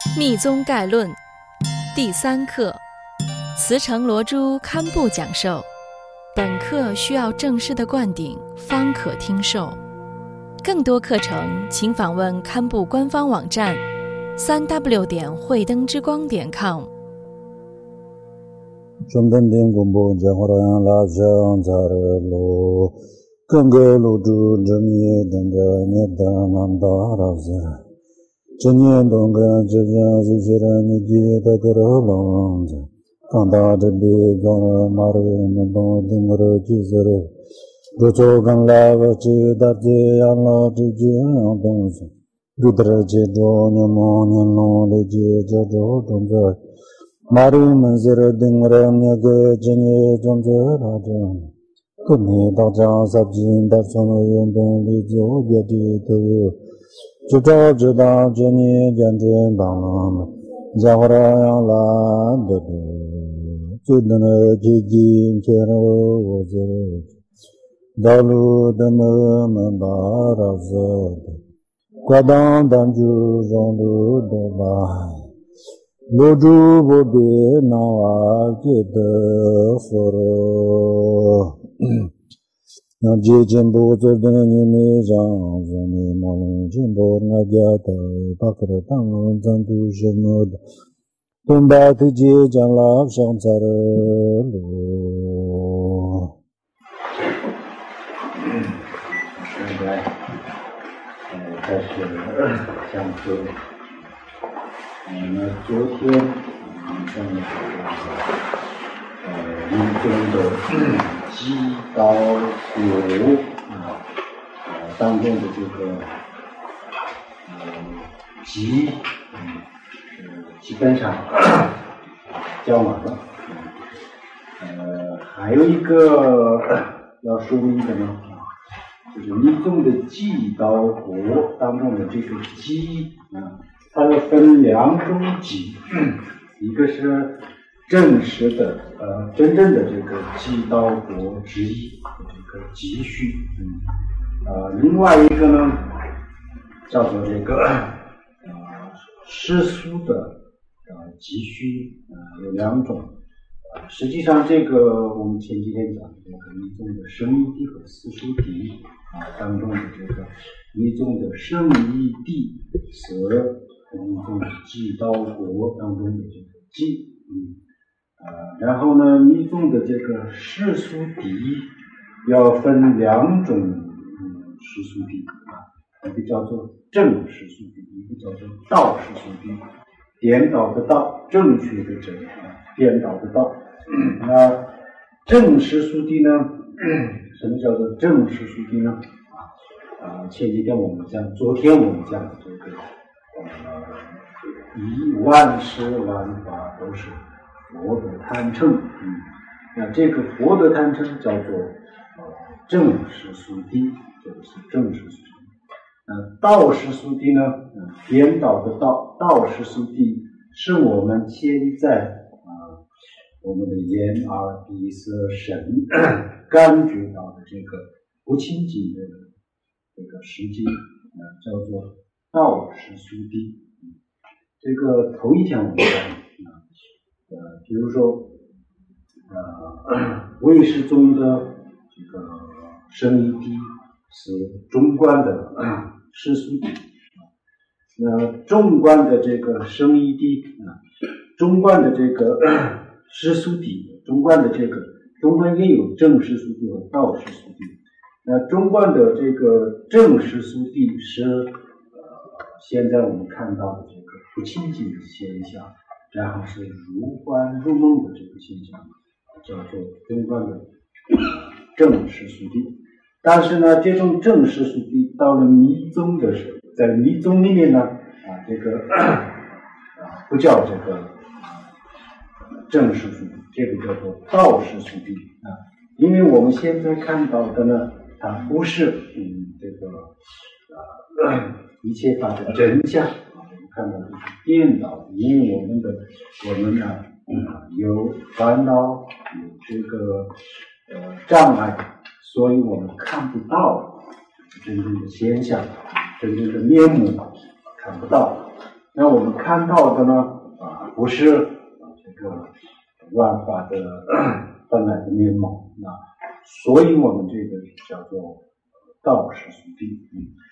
密宗概论第3课，慈城罗珠堪布讲授。本课需要正式的灌顶方可听受。更多课程请访问堪布官方网站3w.慧灯之光.com。 中本定公布讲话让拉香扎热罗，更个罗珠真耶等着涅达南达拉斯，真耶东个真正是些人你记得个罗子，刚达这里讲了马尔门东定个记事了，如做刚来个知道这样了这这样东西，如得这着你莫你弄的这这着中在。मारी मंजिर दिंगरे मेगे जने जंजे राजन कुनी दाजा सब्जी दर्शन योंदे जो यदि तो जुदा जुदा जने जंजे दाम जहरा ला दे जुदन जीजी केरो वजे दालू दम मंबाराज क्वादां दांजू जोंदू दोबा罗珠不别那瓦记得佛，让接近不做的你没让着你马龙进步那家的巴克的当龙zan都什么的，东巴的接将拉上在了路。 现在开始讲课。昨天上的民宗的基刀国当中的这个基本上讲完了。还有一个要说明的呢，就是民宗的基刀国当中的这个基它要分2种基，一个是正式的真正的这个基刀国之一这个基序，另外一个呢叫做这个世俗的基序，有2种。实际上这个我们前几天讲的这个密宗的生义谛和世俗谛当中的这个密宗的生义谛是密宗的基刀国当中的这个基，然后呢，密宗的这个世俗谛要分2种世俗谛，一个叫做正世俗谛，一个叫做道世俗谛。颠倒的道，正确的正，颠倒的道。那正世俗谛呢？什么叫做正世俗谛呢？前几天我们讲，昨天我们讲的这个。万事万法都是佛的贪嗔，那这个佛的贪嗔叫做正世俗谛，这个是正世俗谛。道世俗谛呢，颠倒的道，道世俗谛是我们现在我们的眼耳鼻舌身感觉到的这个不清净的这个世界，叫做道世俗谛。这个头一天我们讲比如说唯识宗的这个生义谛是中观的世俗谛，中观的这个生义谛中观的这个世俗谛，中观也有正世俗谛和道世俗谛。中观的这个正世俗谛是现在我们看到的这个不清净的现象，然后是如幻如梦的这个现象，叫做中观的正世俗谛。但是呢，这种正世俗谛到了密宗的时候，在密宗里面呢，这个不叫这个正世俗谛，这个叫做道世俗谛因为我们现在看到的呢，它不是这个一切法的真相，我们看到的是颠倒的，因为我们呢有烦恼，有这个障碍，所以我们看不到真正的现象，真正的面目看不到。 那我们看到的呢不是这个万法的本来的面貌，所以我们这个叫做道世俗谛。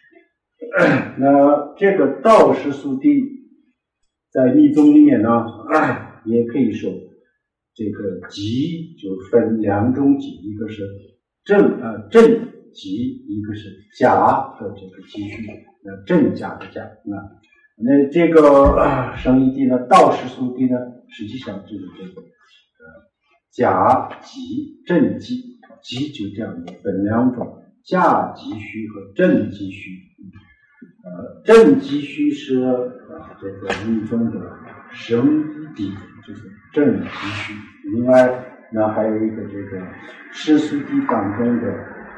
那这个道世俗谛在密宗里面呢，也可以说这个集就分两种集，一个是正集，一个是假的这个集序，正假的假。那这个生义谛呢，道世俗谛呢，实际上就是这个假集、正集，集就这样的分两种，假集序和正集序。正集序是这个密宗的生义谛，就是正集序。另外呢，还有一个这个世俗谛当中的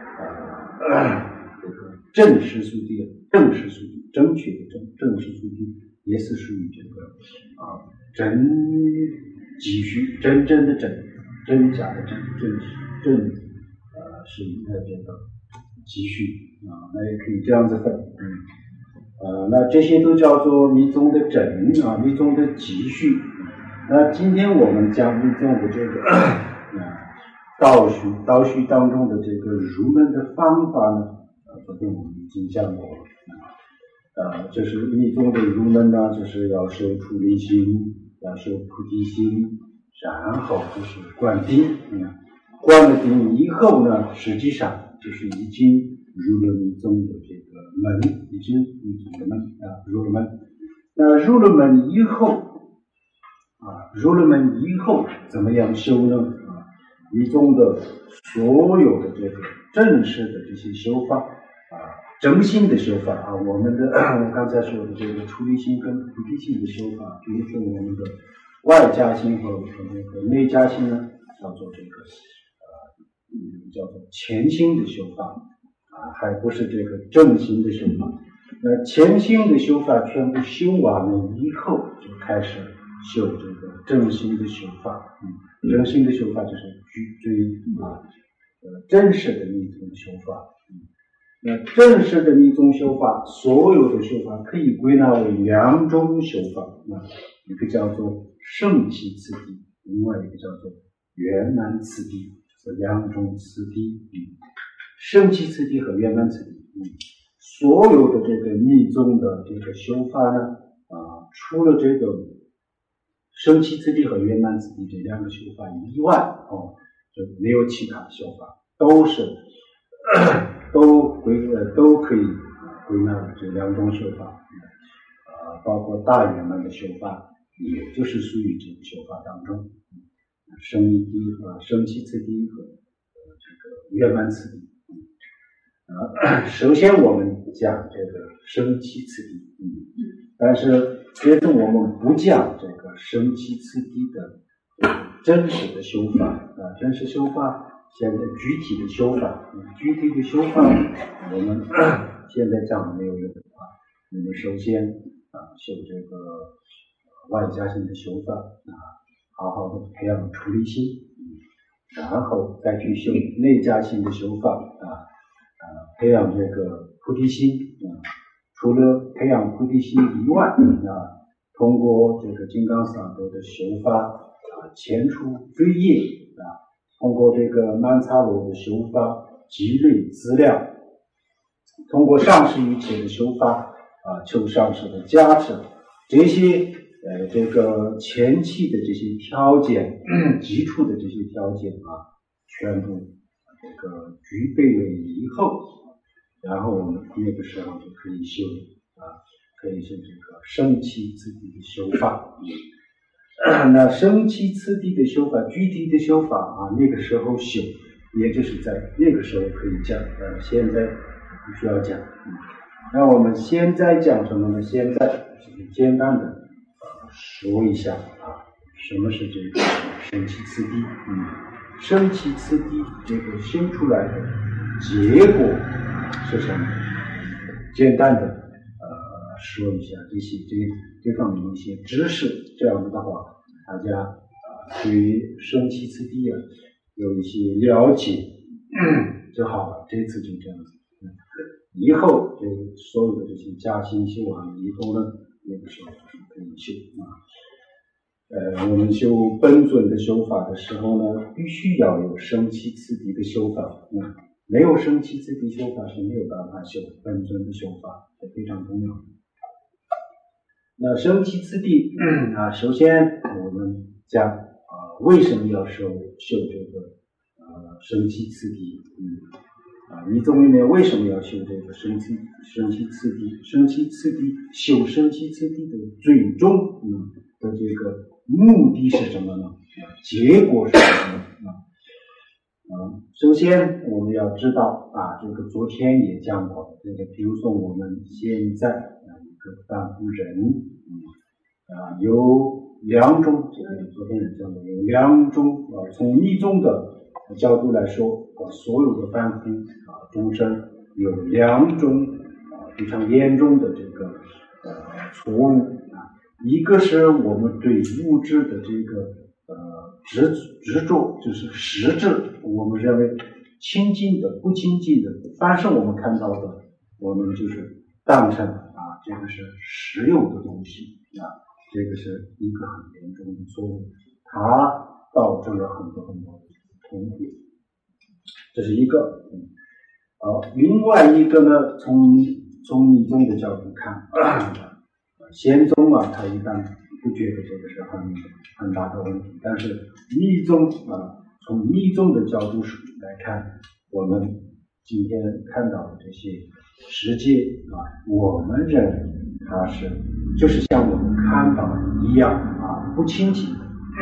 这个正世俗谛，正世俗谛，正确的正世俗谛，也是属于这个真集序，真正的真，真假的真，正是这个集序那也可以这样子分。那这些都叫做密宗的真密宗的集序。那今天我们讲密宗的这个道序当中的这个入门的方法呢，昨天我们已经讲过了。就是密宗的入门呢，就是要修出离心，要修菩提心，然后就是观定。观了定以后呢，实际上就是已经入了密宗的这个门，已经入了门入了门。那入了门以后怎么样修呢？密宗的所有的这个正式的这些修法真心的修法我刚才说的这个出离心跟菩提心的修法，比如说我们的外加心和那个内加心呢，叫做这个叫做前心的修法还不是这个正心的修法。那前心的修法全部修完了以后，就开始修这个正心的修法。正心的修法就是真实的密宗修法。那正式的密宗修法，所有的修法可以归纳为两种修法，一个叫做圣气次第，另外一个叫做圆满次第，这两种次第。圣气次第和圆满次第，所有的这个密宗的这个修法呢，除了这个圣气次第和圆满次第这两个修法以外，就没有其他修法，都可以归纳为这两种修法。包括大圆满的修法，也就是属于这个修法当中，生义谛和生气次第和这个圆满次第。首先我们讲这个生气次第，但是接着我们不讲这个生气次第的真实的修法真实修法。现在具体的修法我们现在讲的没有用我们首先修这个外加心的修法好好的培养出离心，然后再去修内加心的修法培养这个菩提心除了培养菩提心以外通过这个金刚萨埵的修法前除罪业通过这个曼荼罗的修法积累资料，通过上师瑜伽的修法求上师的加持，这些这个前期的这些条件基础的这些条件全部这个具备了以后，然后我们那个时候就可以修可以修这个生气次第的修法。那生气次第的修法，具体的修法那个时候修，也就是在那个时候可以讲现在不需要讲那我们现在讲什么呢？现在简单的说一下什么是这个生气次第生气次第这个修出来的结果是什么？简单的说一下这方面一些知识，这样子的话大家对于生气次第有一些了解就好了。这次就这样子以后就所有的这些加行修完了以后呢那个时候就是可以修我们修本尊的修法的时候呢，必须要有生起次第的修法。没有生起次第修法是没有办法修本尊的修法，这非常重要。那生起次第首先我们讲为什么要修这个生起次第？密宗里面为什么要修这个生起次第？生起次第修生起次第的最终的这个目的是什么呢？结果是什么呢？首先我们要知道这个昨天也讲过这个，比如说我们现在一个凡夫人有两种，这个昨天也讲过，有两种从密宗的角度来说，所有的凡夫众生有两种非常严重的这个错误一个是我们对物质的这个执着，就是实质，我们认为清净的不清净的，凡是我们看到的，我们就是当成这个是实有的东西这个是一个很严重的错误，它导致了很多很多的痛苦，这是一个。另外一个呢，从密宗的角度看，仙宗他一般不觉得这个是很大的问题，但是密宗从密宗的角度来看，我们今天看到的这些世界我们认为它就是像我们看到的一样不清净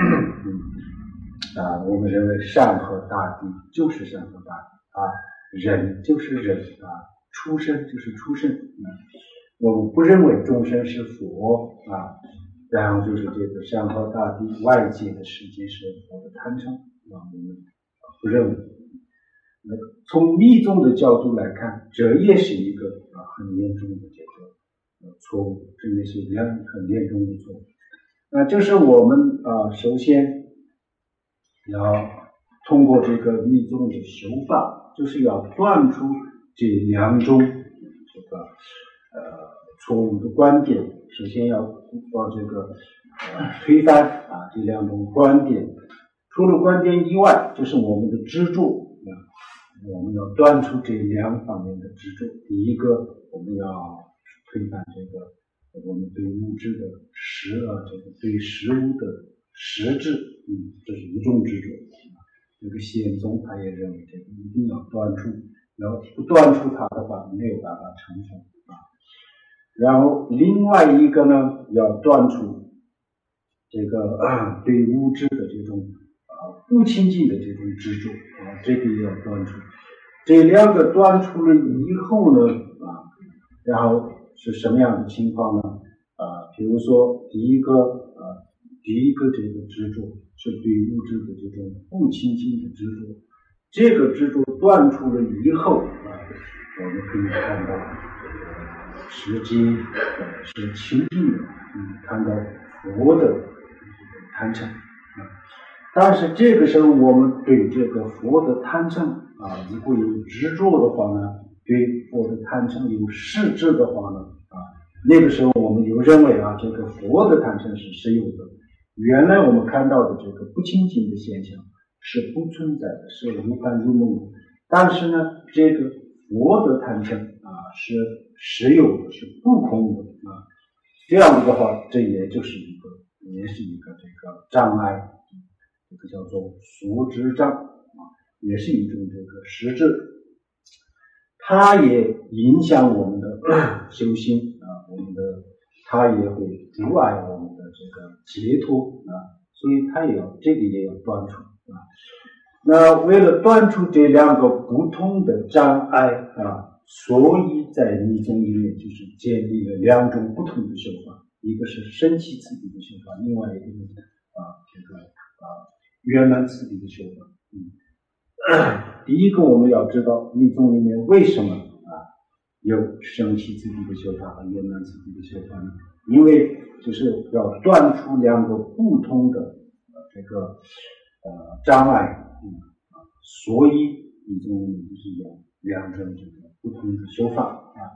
我们认为山河大地就是山河大地人就是人出生就是出生我们不认为众生是佛然后就是这个山河大地外界的世界是佛的贪嗔我们不认为。从密宗的角度来看，这也是一个很严重的这个错误，这也是很严重的错误。那这是我们首先要通过这个密宗的修法，就是要断除这两种这个错误的观点。首先要把这个推翻这两种观点。除了观点以外，就是我们的执着我们要断除这两方面的执着。第一个，我们要推翻这个我们对物质的这个对食物的实质这是一种执着。这个仙宗他也认为这个一定要断除，然后不断除它的话没有办法成佛然后另外一个呢，要断除这个对物质的这种不清净的这种执着这个也要断除。这两个断除了以后呢然后是什么样的情况呢？比如说第一个这个执着是对物质的这种不清净的执着，这个执着断除了以后我们可以看到世界是清净的看到佛的贪嗔但是这个时候我们对这个佛的贪嗔如果有执着的话呢，对佛的贪嗔有实质的话呢那个时候我们又认为这个佛的贪嗔是实有的，原来我们看到的这个不清净的现象是不存在的，是如幻如梦的，但是呢这个佛的贪嗔是实有的，是不空的这样子的话，这也是一个这个障碍，这个叫做所知障也是一种这个实质，它也影响我们的修行它也会阻碍我们的这个解脱所以它这个也要断除那为了断除这两个不同的障碍所以在密宗里面就是建立了两种不同的修法，一个是生起次第的修法，另外一个是这个圆满次第的修法第一个我们要知道密宗里面为什么有生起次第的修法和圆满次第的修法呢？因为就是要断除两个不同的这个障碍所以密宗里面就是有两种这个不同的修法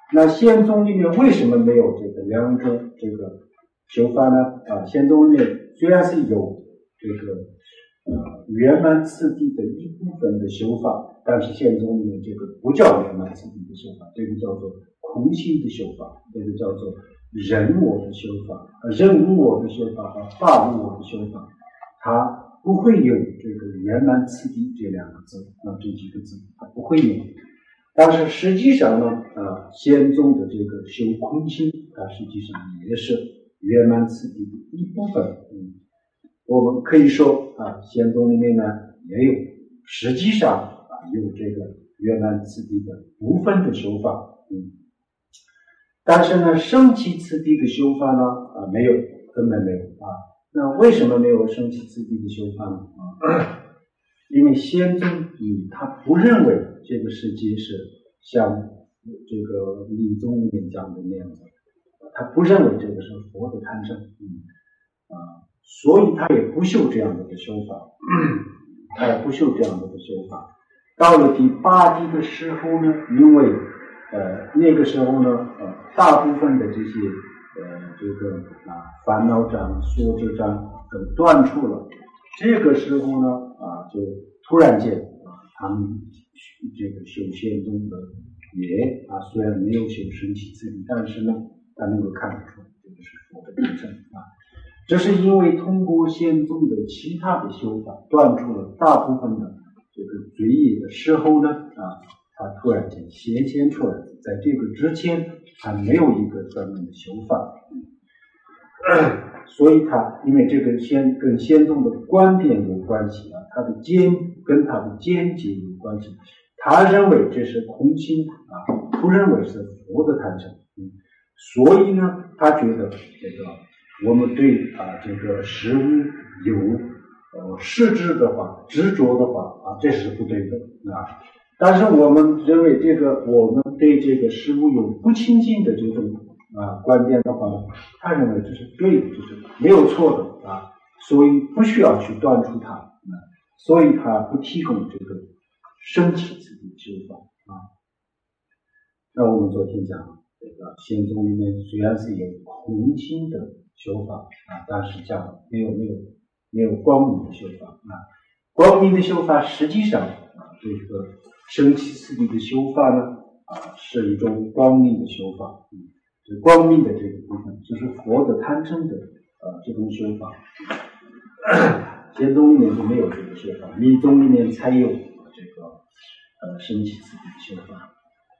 那宪宗里面为什么没有这个两种这个修法呢？宪宗里面虽然是有这个圆满次第的一部分的修法，但是宪宗里面这个不叫圆满次第的修法，这个叫做空性的修法，这个叫做人我的修法，人无我的修法和法无我的修法，它不会有这个圆满次第这两个字这几个字，它不会有。但是实际上呢，宪宗的这个修空性，它实际上也是圆满次第的一部分。我们可以说宪宗里面呢也有，实际上有这个圆满次第的部分的修法。但是呢，升起次第的修法呢没有，根本没有那为什么没有升起次第的修法呢？因为宪宗他不认为这个世界是像这个理宗里面讲的那样子，他不认为这个是佛的贪生，所以他也不修这样的修法，到了第八地的时候呢，因为那个时候呢，大部分的这些这个烦恼障、所知障都断除了。这个时候呢，就突然间他们这个修宪宗的也虽然没有修升起次第，但是呢，他能够看得出这个是佛的本身这是因为通过宪宗的其他的修法断除了大部分的这个罪业的时候呢，他突然间显现出来，在这个之前还没有一个专门的修法。所以他因为这个跟宪宗的观点有关系跟他的见解有关系，他认为这是空性不认为是佛的贪生。所以呢，他觉得这个我们对这个事物有实质的话、执着的话这是不对的但是我们认为我们对这个事物有不清净的这种观点的话呢，他认为这是对的，这是没有错的所以不需要去断除它所以他不提供这个升起次第的修法那我们昨天讲这个宪宗里面虽然是有空性的修法但是讲没有光明的修法光明的修法实际上这个升起次第的修法呢是一种光明的修法光明的这个部分就是佛的贪嗔的这种修法宪宗里面就没有这个修法，密宗里面才有这个升起次第的修法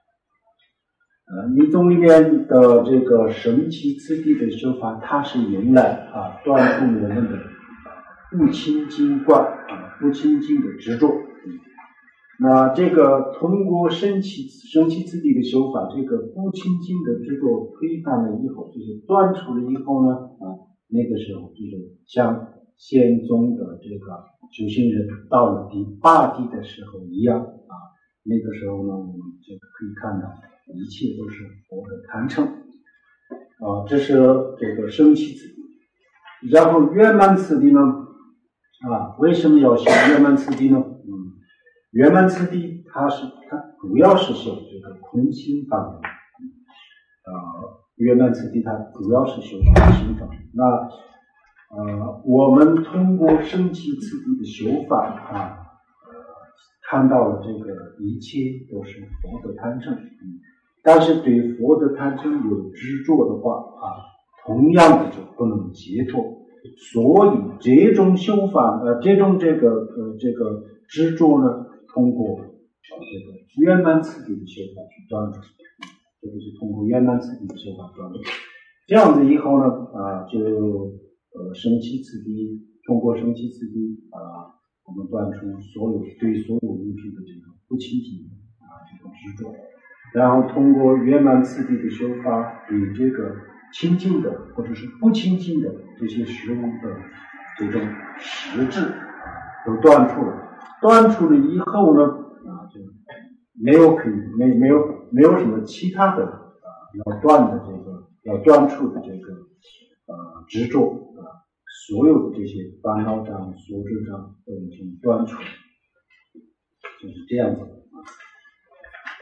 密宗里面的这个升起次第的修法，它是用来断除我们的不清净观不清净的执着那这个通过升起次第的修法，这个不清净的执着推翻了以后，就是断除了以后呢那个时候就是像宪宗的这个修行人到了第八地的时候一样那个时候呢，我们就可以看到一切都是佛的贪嗔这是这个升起次第。然后圆满次第呢为什么要修圆满次第呢？圆满次第它主要是修这个空性方面圆满次第它主要是修空性方面那我们通过升起次第的修法看到了这个一切都是佛的贪嗔但是对佛的贪嗔有执着的话同样的就不能解脱所以这种修法这种这个执着呢通过这个圆满次第的修法去断除这个是通过圆满次第的修法断除这样子以后呢就升起次第通过升起次第我们断除对所有物品的这个不清净这种执着然后通过圆满次第的修法对这个清净的或者是不清净的这些事物的这种实质都断除了以后呢就没有什么其他的要断除的这个执着所有的这些烦恼障所知障都已经断除就是这样子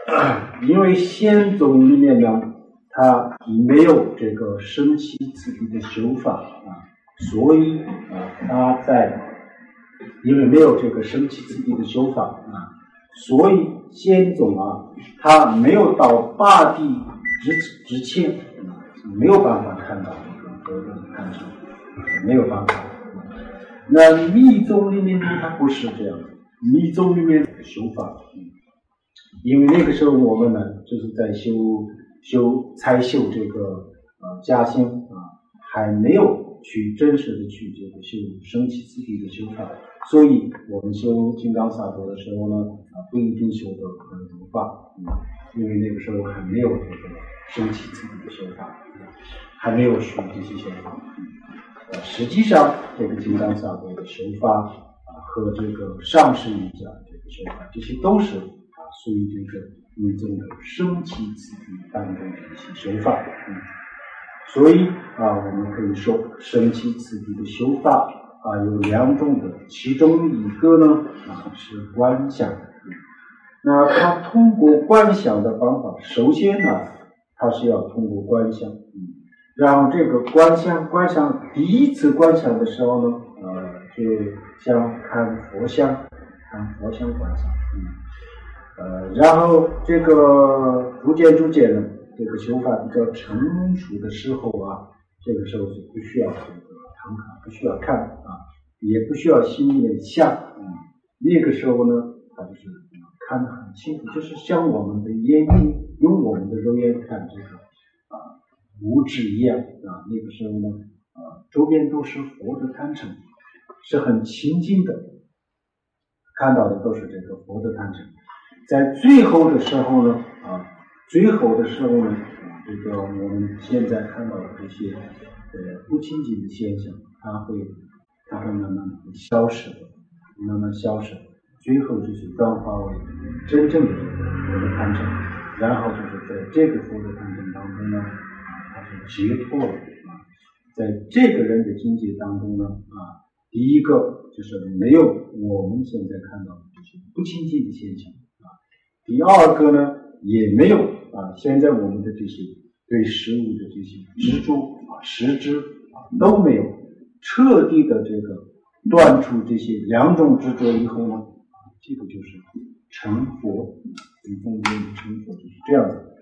因为仙宗里面呢，它没有这个生起次第的修法所以它因为没有这个生起次第的修法所以仙宗它没有到八地之前没有办法看到这个佛的坛城，没有办法。那密宗里面呢，它不是这样的，密宗里面修法因为那个时候我们呢就是在才修这个加行还没有去真实的去这个修生起次第的修法，所以我们修金刚萨埵的时候呢不一定修得如法因为那个时候还没有这个生起次第的修法还没有学这些修法实际上这个金刚萨埵的修法和这个上师瑜伽这个修法，这些都是属于这个密宗的生起次第当中的一些修法所以我们可以说生起次第的修法有两种的，其中一个呢是观想那它通过观想的方法，首先它是要通过观想然后这个观想第一次观想的时候呢就像看佛像观想然后这个逐渐呢这个修法比较成熟的时候这个时候就不需要这个堂卡，不需要看也不需要心里面想那个时候呢它就是看得很清楚，就是像我们的眼睛用我们的肉眼看这个物质一样那个时候呢周边都是佛的坛城，是很清净的，看到的都是这个佛的坛城。在最后的时候呢这个我们现在看到的这些不清净的现象，它会慢慢消失，最后就是转化为真正的这个佛的坛城，然后就是在这个佛的坛城当中呢它是解脱了在这个人的境界当中呢第一个就是没有我们现在看到的这些不清净的现象第二个呢也没有现在我们的这些对事物的这些执着实知都没有，彻底的这个断除这些两种执着以后呢这个就是成佛，中间的成佛就是这样的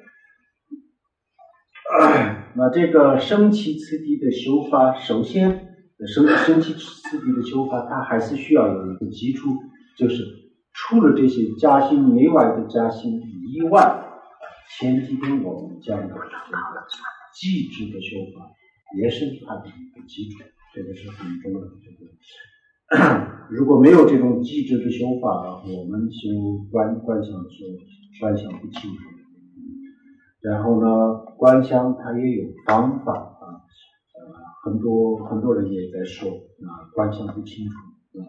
那这个生起次第的修法，首先生起次第的修法它还是需要有一个基础，就是除了这些加行以外的加行以外，前几天我们讲的这个寂止的修法也是它的一个基础，这个是很重要的如果没有这种寂止的修法我们修观想的时候观想不清楚然后呢观想它也有方法很多人也在说观想不清楚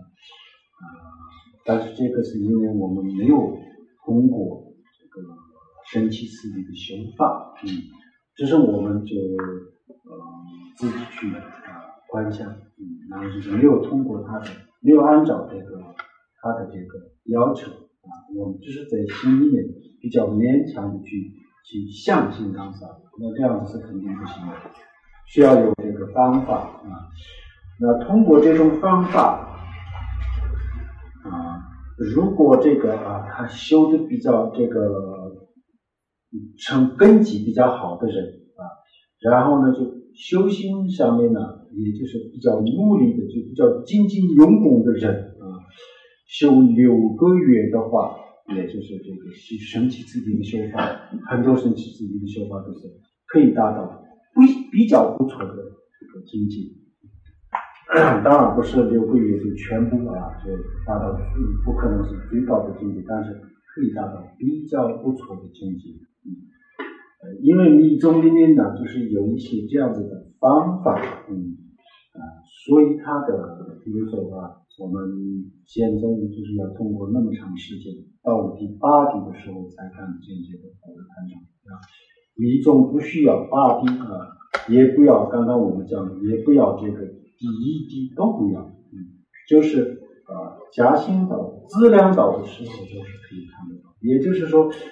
但是这个是因为我们没有通过这个生起次第的修法只是我们就自己去观想然后就是没有通过没有按照这个他的这个要求我们只是在心里面比较勉强的去相信当下，那这样子是肯定不行的，需要有这个方法那通过这种方法如果这个他修的比较这个成根基比较好的人然后呢就修行上面呢也就是比较努力的就比较精进用功的人修6个月的话也就是这个生起次第的修法，很多生起次第的修法都是可以达到比较不错的这个境界当然不是6个月就全部就达到不可能是最高的境界，但是可以达到比较不错的境界因为密宗里面呢就是有一些这样子的方法所以它的比如说我们仙宗就是要通过那么长时间到了第8地的时候才看见这个佛的坛城密宗不需要8地也不要刚刚我们讲的也不要这个第1地都不要就是加行到资粮道的时候就是可以看得到，也就是说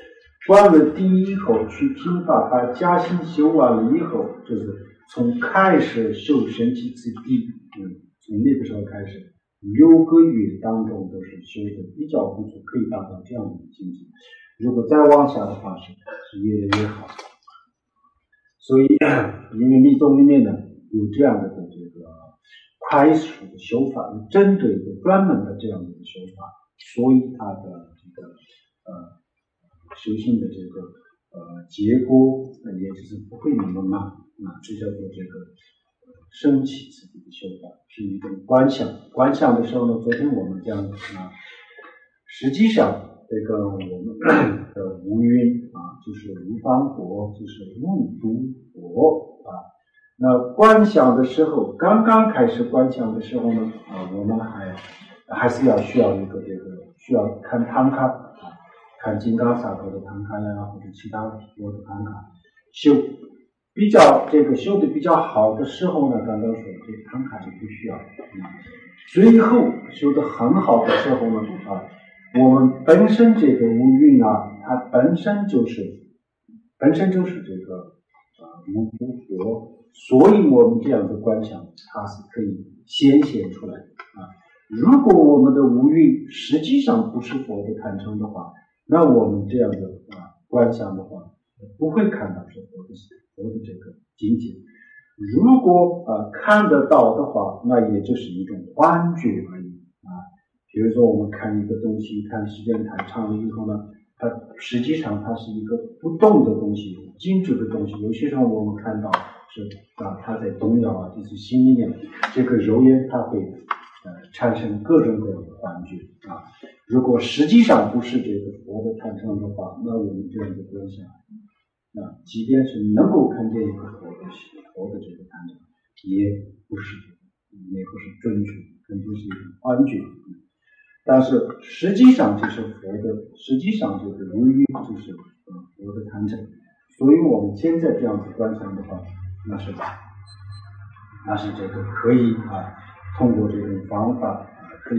观了定以后，去听法，他加心修完了以后，就是从开始修神气次第，从那个时候开始，6个月当中都是修的比较不足，可以达到这样的境界。如果再往下的话，是越来越好。所以，因为密宗里面呢有这样的这个快速的修法，针对的专门的这样的修法，所以它的这个修行的这个结果也就是不会那么慢这叫做这个升起自己的修法，是一种观想。观想的时候呢，昨天我们讲实际上这个我们的无蕴就是无方佛，就是无独佛那观想的时候，刚刚开始观想的时候呢我们还是需要一个这个需要看唐卡看金刚萨埵的唐卡呀，或者其他佛的唐卡修比较这个修的比较好的时候呢，刚刚说这个唐卡就不需要最后修的很好的时候呢我们本身这个无蕴它本身就是这个无佛，所以我们这样的观想它是可以显现出来如果我们的无蕴实际上不是佛的坛城的话，那我们这样的观想的话不会看到是佛的这个境界。如果看得到的话，那也就是一种幻觉而已比如说我们看一个东西，看时间太长了以后呢，它实际上它是一个不动的东西，静止的东西。有些时候我们看到是它在动摇就是心里面这个肉眼它会产生各种各样的幻觉如果实际上不是这个佛的坛城的话，那我们这样的观想即便是能够看见一个佛的这个坛城，也不是准确，更多是一种幻觉。但是实际上就是实际上就是无蕴就是佛的坛城，所以我们现在这样子观想的话，那是这个可以通过这种方法可以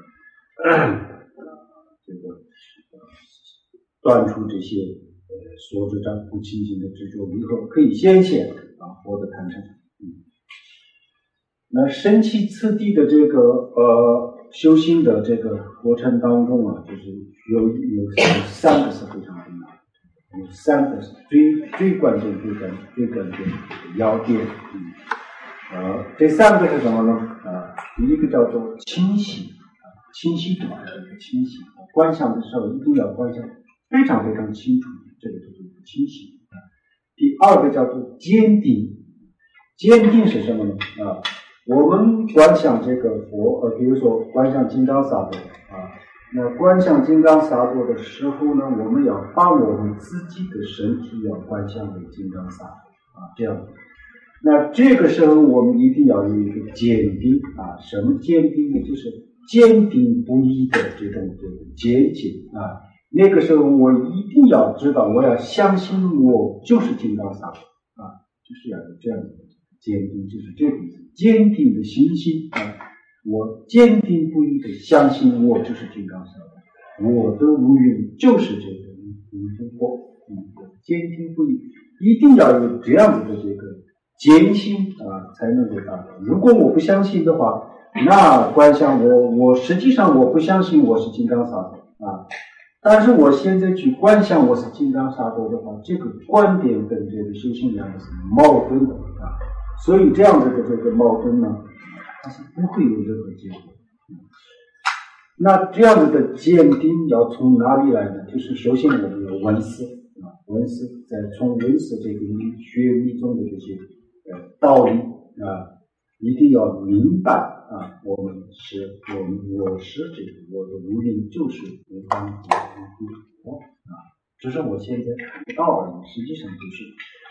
这个断除这些所知障不清净的执着以后，可以显现佛的坛城。那神气次第的这个修行的这个过程当中就是有3个是非常重要的，有3个是最关键的要点这3个是什么呢第一个叫做清晰短的一个清晰，观想的时候一定要观想非常非常清楚，这个就是清晰第2个叫做坚定是什么呢我们观想这个佛比如说观想金刚萨埵那观想金刚萨埵的时候呢，我们要把我们自己的身体要观想为金刚萨埵这样的。那这个时候我们一定要有一个坚定什么坚定呢？就是坚定不移的这种坚定那个时候我一定要知道，我要相信我就是金刚萨埵就是要有这样的坚定，就是这个坚定的信心我坚定不移的相信我就是金刚萨埵，我的无蕴就是这个无佛坚定不移，一定要有这样子的这个坚信才能够达到。如果我不相信的话，那观想我实际上我不相信我是金刚萨埵但是我现在去观想我是金刚萨埵的话，这个观点跟这个修行两个是矛盾的所以这样子的这个矛盾呢，它是不会有任何结果。那这样子的坚定要从哪里来呢？就是首先我们有闻思再从闻思这个学密宗的这些道理一定要明白我是这个我的无蕴就是无方佛只是我现在看不到而已，实际上就是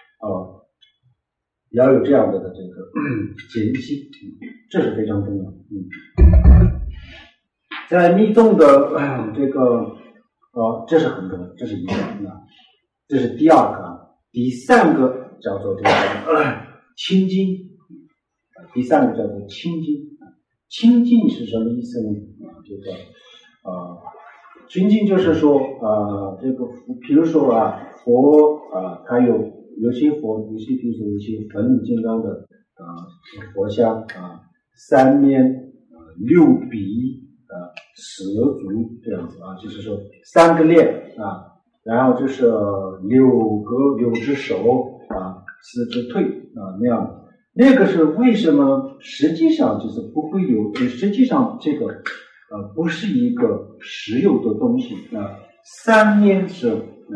要有这样的这个坚信这是非常重要在密宗的这个这是很重要，这是一个这是第2个第3个叫做这个清净第3个叫做清净清净是什么意思呢这个纯净就是说这个比如说佛它有些佛，比如说有些本土金刚的佛像三面六鼻蛇足这样子就是说三个脸然后就是六只手四只腿那样的。那个是为什么？实际上就是不会有，实际上这个不是一个实有的东西三面是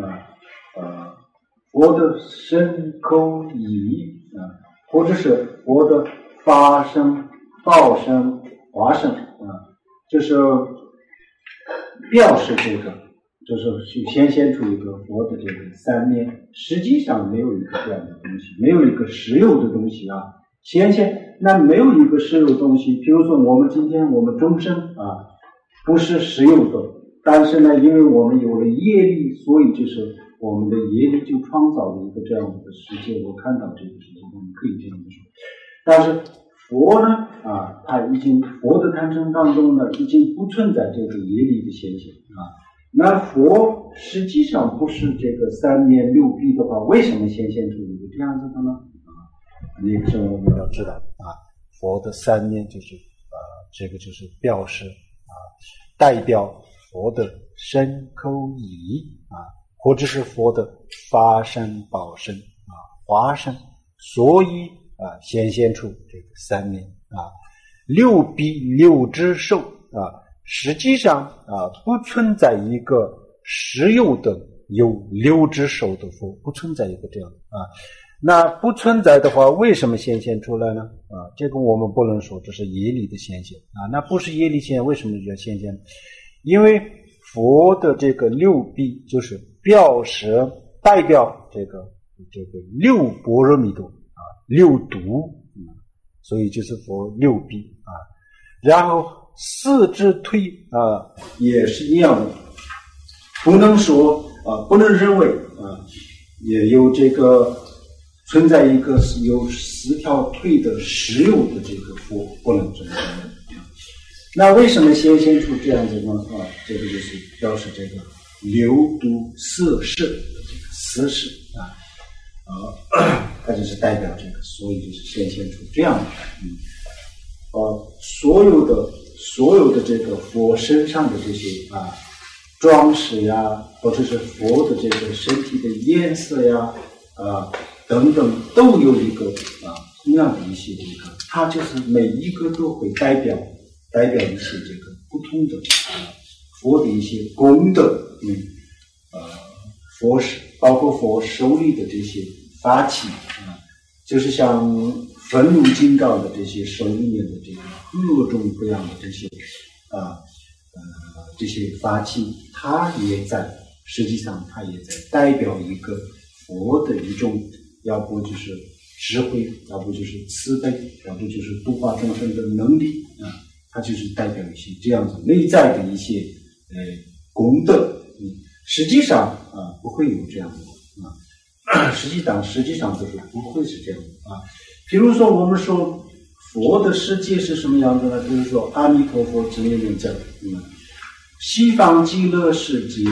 佛的身口意或者是佛的发生、报生、化生就是表示这个，就是显现出一个佛的这个三面。实际上没有一个这样的东西，没有一个实有的东西显现。那没有一个实有的东西，比如说我们今天我们众生不是实有的，但是呢，因为我们有了业力，所以就是我们的业力就创造了一个这样的世界。我看到这个世界，我们可以这样说。但是佛呢他已经佛的诞生当中呢，已经不存在这个业力的显现那佛实际上不是这个三面六臂的话，为什么显现出一个这样子的呢？那个时候我们要知道佛的三面就是这个就是表示代表佛的身口意或者是佛的发生、报生化生，所以显现出这个三面六臂六只手实际上不存在一个实有的有六只手的佛，不存在一个这样的那不存在的话，为什么显现出来呢？这个我们不能说这是业力的显现那不是业力显现，为什么叫显现？因为佛的这个六臂就是表示代表这个六般若蜜多六度所以就是佛六臂然后四只腿也是一样的，不能说不能认为也有这个存在一个有四条腿的实有的这个佛，不能这么认为那为什么显现出这样子呢这个就是表示这个六度四识的这个四识它就是代表这个，所以就是显现出这样的所有的这个佛身上的这些装饰或者是佛的这个身体的颜色等等，都有一个同样的一些这个，它就是每一个都会代表一些这个不同的佛的一些功德佛包括佛手里的这些法器就是像愤怒金刚的这些手里面的这个各种各样的这些这些法器，实际上它也在代表一个佛的一种，要不就是智慧，要不就是慈悲，要不就是度化众生的能力它就是代表一些这样子内在的一些功德实际上不会有这样的实际上就是不会是这样的比如说我们说佛的世界是什么样子呢？比如说阿弥陀佛经里面讲西方极乐世界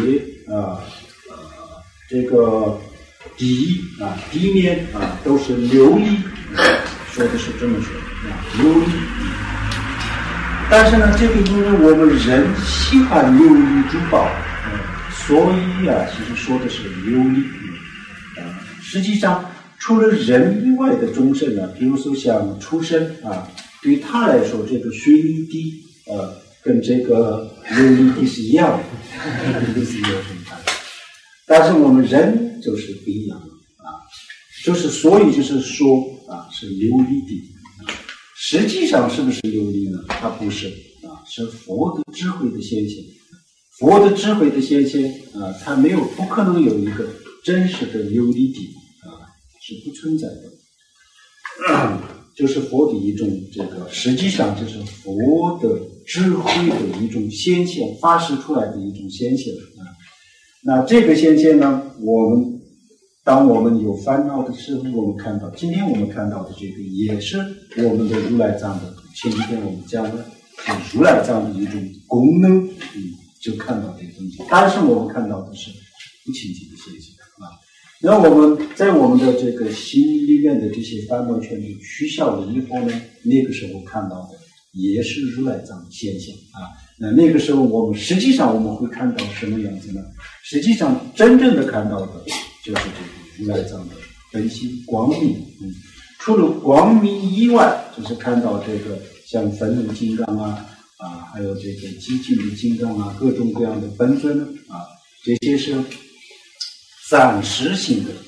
这个地面都是琉璃说的是这么说琉璃但是呢这个因为我们人喜欢琉璃珠宝所以其实说的是琉璃实际上除了人以外的众生比如说像畜生对他来说这个水泥地跟这个琉璃地是一样的这个是有什么差别但是我们人就是不一样就是所以就是说是琉璃地实际上是不是琉璃呢？它不是是佛的智慧的显现佛的智慧的显现它不可能有一个真实的琉璃地是不存在的就是佛的一种这个实际上就是佛的智慧的一种显现发示出来的一种显现那这个显现呢当我们有烦恼的时候我们看到今天我们看到的这个也是我们的如来藏的前几天我们讲的是如来藏的一种功能就看到这个东西。但是我们看到的是不清净的现象啊。那我们在我们的这个心里面的这些烦恼全部取消了以后呢，那个时候看到的也是如来藏的现象啊。那个时候我们实际上我们会看到什么样子呢？实际上真正的看到的就是这个如来藏的本性光明。除了光明以外，就是看到这个像愤怒金刚还有这个激进的金刚各种各样的本尊这些是暂时性的、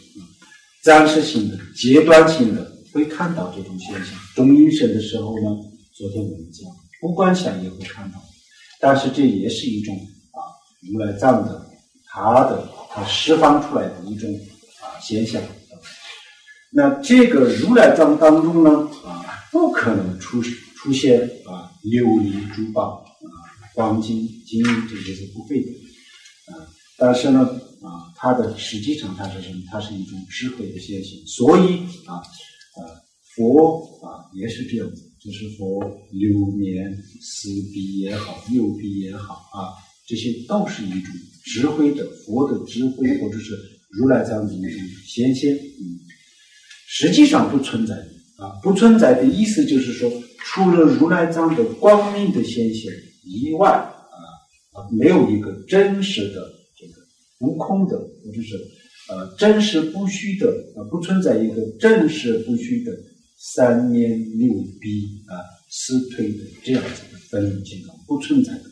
阶段性的，会看到这种现象。中阴身的时候呢，昨天我们讲，不观想也会看到，但是这也是一种如来藏的它释放出来的一种现象。那这个如来藏当中呢不可能出现琉璃珠宝黄金金银，这些是不会的但是呢它的实际上它是什么？它是一种智慧的现象。所以佛也是这样子，就是佛六面四臂也好，六臂也好这些都是一种智慧的佛的智慧，或者是如来藏的一种显现实际上不存在的不存在的意思就是说，除了如来藏的光明的显现以外没有一个真实的这个不空的，或者是真实不虚的不存在一个真实不虚的三念六臂四退的这样子的分离情况不存在的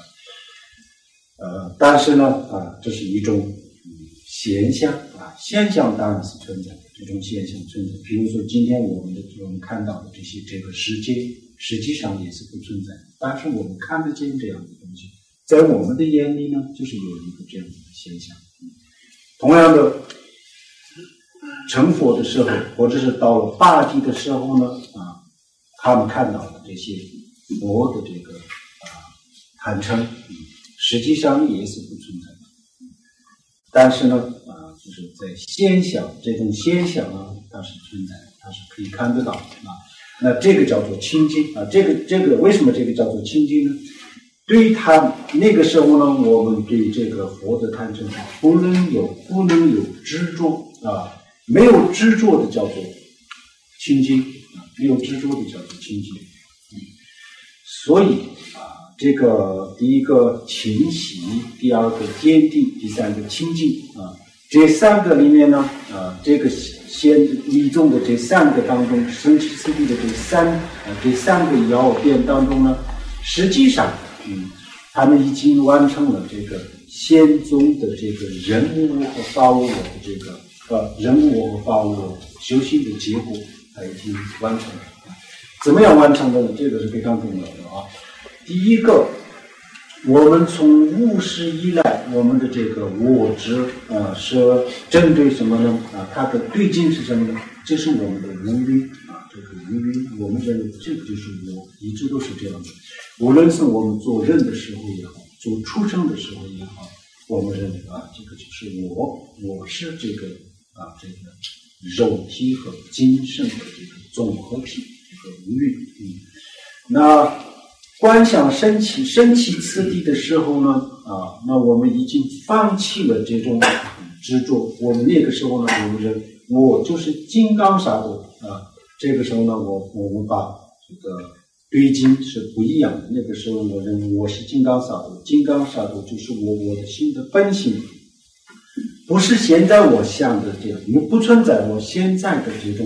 但是呢这是一种现象现象当然是存在的，这种现象存在。比如说今天我们看到的这个世界，实际上也是不存在的，但是我们看得见这样的东西，在我们的眼里呢，就是有一个这样的现象。同样的，成佛的时候，或者是到了八地的时候呢，他们看到的这些佛的这个坦诚，实际上也是不存在的。但是呢，就是在现象这种现象它是存在的，它是可以看得到那这个叫做清净这个为什么这个叫做清净呢？对于他那个时候呢，我们对这个佛的坦诚不能有执着没有执着的叫做清净没有执着的叫做清净所以这个第一个清晰，第二个坚定，第三个清净这三个里面呢这个密宗的这三个当中，生起次第的这三个要点当中呢，实际上他们已经完成了这个显宗的这个人无我和法无我的这个人无我和法无我修行的结果，它已经完成了。怎么样完成的呢？这个是非常重要的第一个，我们从无始以来，我们的这个我执是针对什么呢？它的对境是什么呢？这是我们的无欲这个无欲，我们认为这个就是我，一直都是这样的。无论是我们做人的时候也好，做畜生的时候也好，我们认为这个就是我是这个这个肉体和精神的这个综合体，这个无欲那观想升起次第的时候呢那我们已经放弃了这种执着。我们那个时候呢，我们认我就是金刚萨埵这个时候呢，我们把这个对境是不一样的。那个时候我认为我是金刚萨埵，金刚萨埵就是我的心的本性，不是现在我想的这样，不存在我现在的这种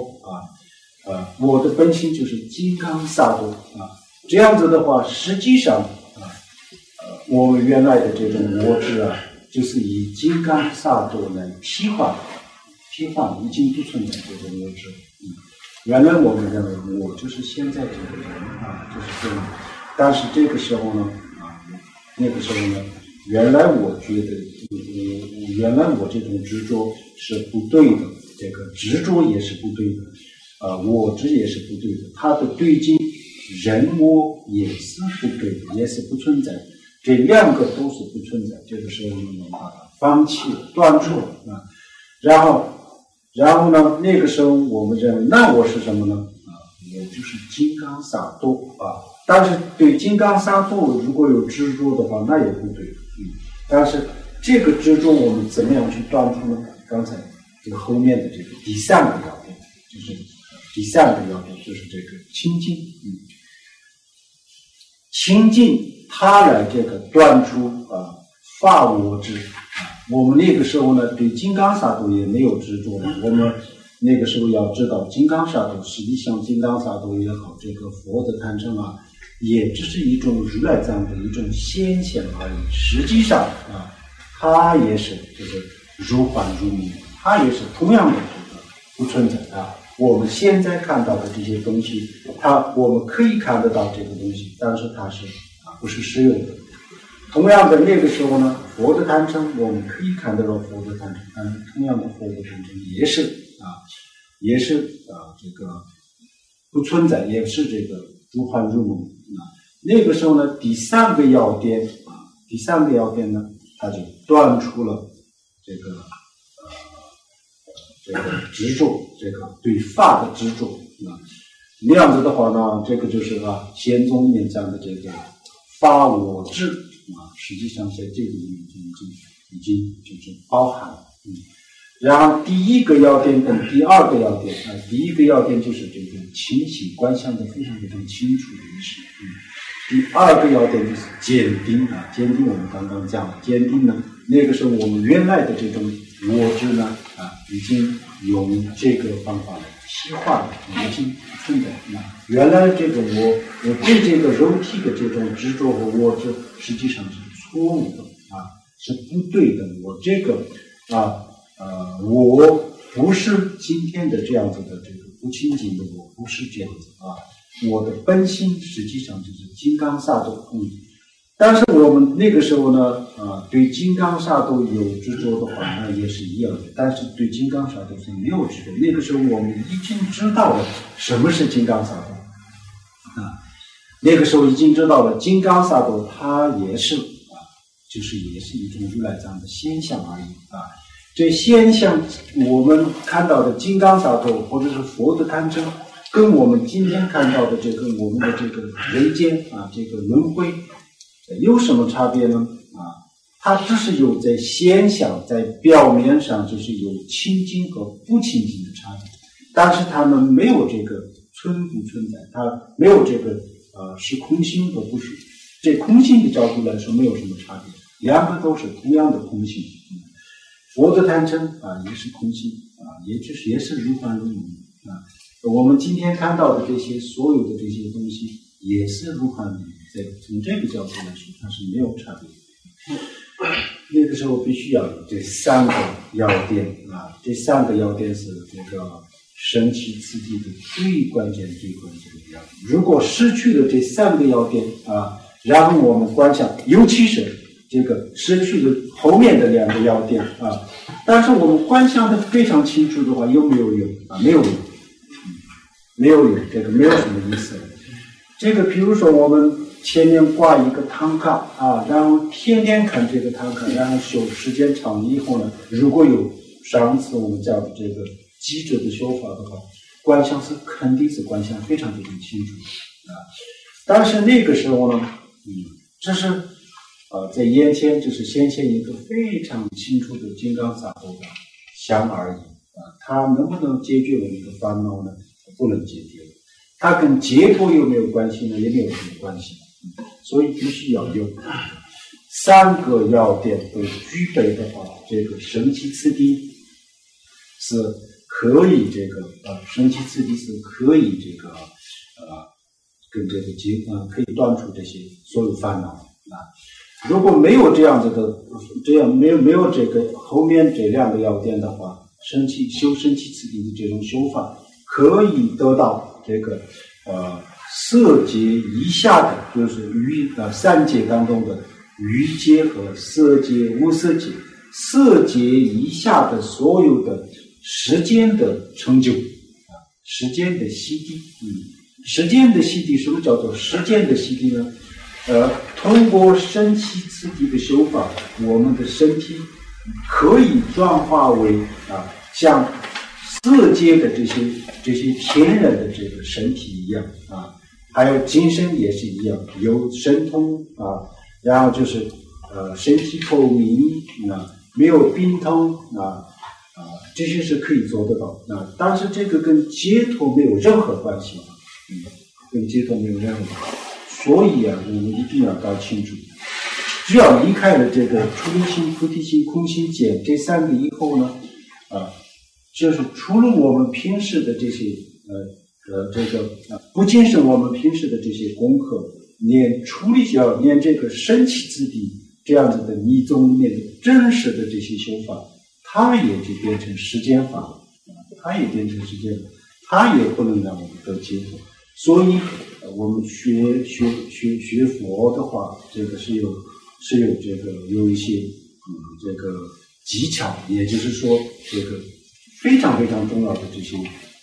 我的本性就是金刚萨埵这样子的话，实际上我们原来的这种我执就是以金刚萨埵来替换，已经不存在这种我执原来我们认为我就是现在这个人就是这样。但是这个时候呢那个时候呢，原来我觉得原来我这种执着是不对的，这个执着也是不对的我执也是不对的，它的对境人我也是不对的，也是不存在的，这两个都是不存在。这个时候我们把它放弃了，断除了然后呢，那个时候我们认为那我是什么呢我就是金刚萨埵但是对金刚萨埵如果有执着的话，那也不对。但是这个执着我们怎么样去断除呢？刚才这个后面的这个第三个要点，就是第三个要点就是这个清净。清净它来这个断除法我执。我们那个时候呢，对金刚萨埵也没有执着的。我们那个时候要知道，金刚萨埵实际上金刚萨埵也好，这个佛的坛城也只是一种如来藏的一种现象而已。实际上它也是就是如幻如明，它也是同样的这个不存在我们现在看到的这些东西，我们可以看得到这个东西，但是它是不是实用的。同样的那个时候呢，佛的坛城我们可以看得到佛的坛城，但是同样的佛的坛城也是这个不存在，也是这个如幻如梦。那个时候呢，第三个要点呢，它就断除了这个执着，这个对法的执着。那样子的话呢，这个就是显宗里面讲的这个法我执实际上在这个里面已经就是包含了。然后第一个要点跟第二个要点第一个要点就是这个清晰观想的非常非常清楚的意识。第二个要点就是坚定坚定我们刚刚讲了，坚定呢，那个时候我们原来的这种我执呢已经用这个方法来西化了，已经存在。原来这个我对这个肉体的这种执着和我执实际上是错误的是不对的。我这个我不是今天的这样子的这个不清净的，我不是这样子我的本性实际上就是金刚萨埵。但是我们那个时候呢对金刚萨埵有执着的话，那也是一样的。但是对金刚萨埵是没有执着。那个时候我们已经知道了什么是金刚萨埵那个时候已经知道了金刚萨埵它也是就是也是一种如来藏的现象而已这现象我们看到的金刚萨埵或者是佛的坛城，跟我们今天看到的这个我们的这个人间这个轮回有什么差别呢它只是有在现象在表面上就是有清净和不清净的差别，但是它们没有这个存不存在，它没有这个是空性和不是。这空性的角度来说没有什么差别，两个都是同样的空性。佛的坛城也是空性也是如幻如明我们今天看到的这些所有的这些东西也是如幻如明，从这个角度来说它是没有差别的。那个时候必须要有这三个要点这三个要点是这个神奇次第的最关键的要点。如果失去了这三个要点然后我们观想，尤其是这个失去了后面的两个要点但是我们观想的非常清楚的话，有没有用没有用，没有用，这个没有什么意思。这个比如说我们前面挂一个唐卡然后天天看这个唐卡，然后修时间长了以后呢，如果有上次我们讲的这个记者的修法的话，观想是肯定是观想非常非常清楚但是那个时候呢这是在眼前就是显现一个非常清楚的金刚萨埵的相而已它能不能解决我们的烦恼呢？不能解决。它跟结果有没有关系呢？也没有什么关系所以必须要有三个要点都具备的话，这个神奇次第是可以这个神奇次第是可以这个跟这个可以断除这些所有烦恼如果没有这样子的，这样没有这个后面这两个要点的话，修神奇次第的这种修法可以得到这个色界以下的，就是三界当中的欲界和色界、无色界，色界以下的所有的时间的成就时间的洗涤时间的洗涤，什么叫做时间的洗涤呢？通过神奇次第的修法，我们的身体可以转化为像色界的这些天然的这个身体一样还有精神也是一样，有神通啊，然后就是身体透明啊，没有病痛啊。这些是可以做得到但是这个跟解脱没有任何关系跟解脱没有任何关系。所以我们一定要搞清楚，只要离开了这个出离心、菩提心、空心见这三个以后呢，就是除了我们平时的这些不仅是我们平时的这些功课，连处理要连这个神奇之地这样子的密宗里面的真实的这些修法。它也就变成世间法，它也变成世间法，它也不能让我们得解脱。所以，我们学佛的话，这个是有这个有一些这个技巧，也就是说，这个非常非常重要的这些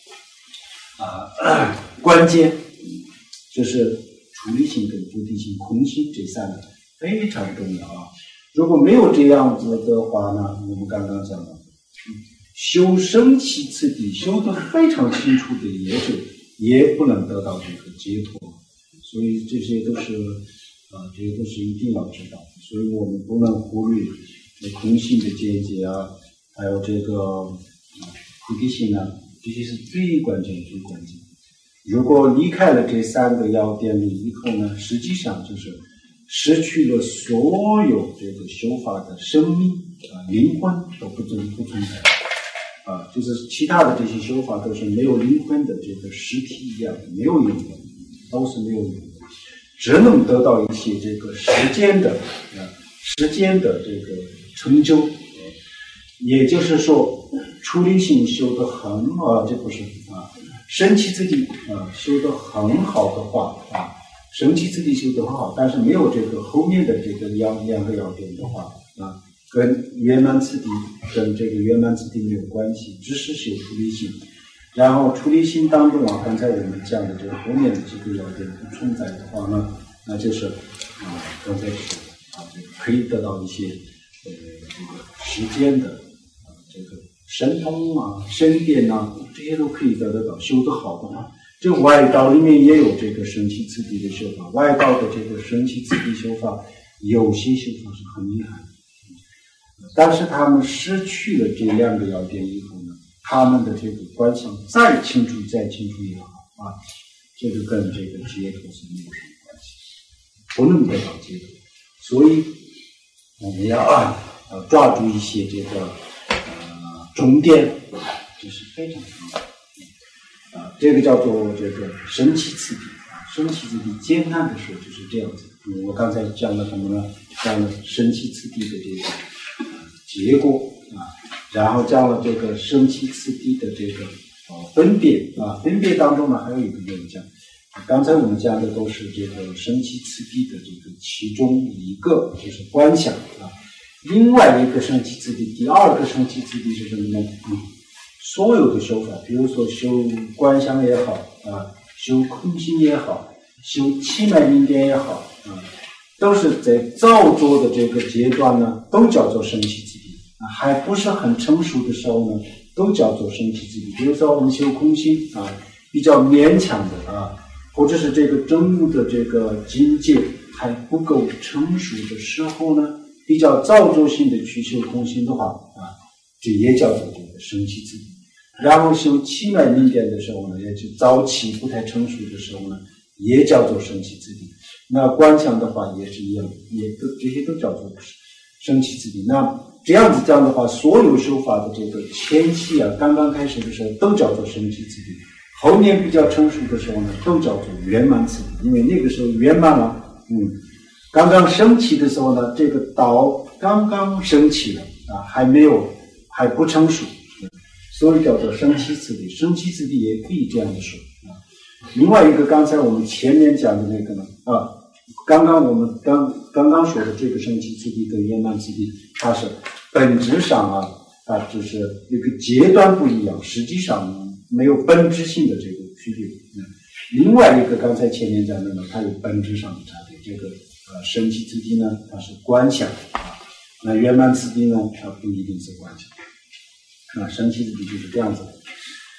关键，就是出离心跟菩提心、空心这三个非常重要如果没有这样子的话呢，我们刚刚讲了，修生起次第修得非常清楚的也不能得到这个解脱，所以这些都是一定要知道的。所以我们不能忽略空性的见解还有这个菩提心这些是最关键。如果离开了这三个要点以后呢，实际上就是失去了所有这个修法的生命灵魂都不存在就是其他的这些修法都是没有灵魂的这个实体一样的，没有用的，都是没有用的，只能得到一些这个时间的这个成就。也就是说，出离心修得很这不是生起自地修得很好的话生起自地修得很好，但是没有这个后面的这个两个要点的话跟圆满次第跟这个圆满次第没有关系，只是修出离心。然后出离心当中刚才我们讲的这个后面的这个要点不存在的话呢，那就是刚才说这个可以得到一些这个时间的这个神通神变这些都可以得到，修得好的话。这个外道里面也有这个生起次第的修法，外道的这个生起次第修法，有些修法是很厉害的，但是他们失去了这两个要点以后呢，他们的这个观想再清楚也好这个跟这个解脱是没有什么关系，不能得到解脱。所以我们要抓住一些这个重点，这是非常重要的。这个叫做这个生起次第生起次第艰难的时候就是这样子。我刚才讲了什么呢？讲了生起次第的这个结果然后讲了这个生起次第的这个分别分别当中呢还有一个没有讲。刚才我们讲的都是这个生起次第的这个其中一个，就是观想另外一个生起次第，第二个生起次第是什么呢？所有的修法，比如说修观想也好修空性也好，修气脉明点也好都是在造作的这个阶段呢，都叫做生起次第还不是很成熟的时候呢，都叫做生起次第。比如说我们修空性比较勉强的或者是这个证悟的这个境界还不够成熟的时候呢，比较造作性的去修空性的话这也叫做这个生起次第。然后修气脉明点的时候呢，也就早期不太成熟的时候呢，也叫做生起次第。那观想的话也是一样，这些都叫做生起次第。那这样子讲的话，所有修法的这个前期刚刚开始的时候都叫做生起次第，后面比较成熟的时候呢，都叫做圆满次第。因为那个时候圆满了刚刚升起的时候呢，这个道刚刚升起了还不成熟，所以叫做生起次第。生起次第也可以这样的说另外一个刚才我们前面讲的那个呢刚刚我们刚刚说的这个生起次第跟圆满次第，它是本质上它只是一个阶段不一样，实际上没有本质性的这个区别另外一个刚才前面讲的呢，它有本质上的差别。这个生起次第呢，它是观想那圆满次第呢，它不一定是观想生起次第就是这样子的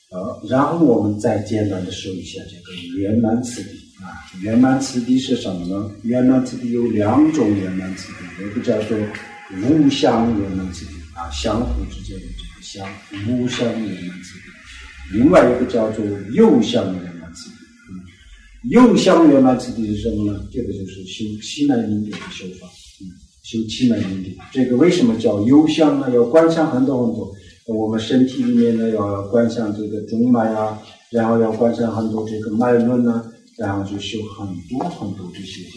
然后我们再简单的说一下这个圆满次第啊。圆满次第是什么呢？圆满次第有2种圆满次第，一个叫做无相圆满次第啊，相互之间的这个无相圆满次第。另外一个叫做有相圆满次第。有相圆满次第是什么呢？这个就是修七脉明点的修法。修七脉明点，这个为什么叫有相呢？要观想很多很多。我们身体里面呢，要观想这个中脉啊，然后要观想很多这个脉轮啊，然后就修很多很多这些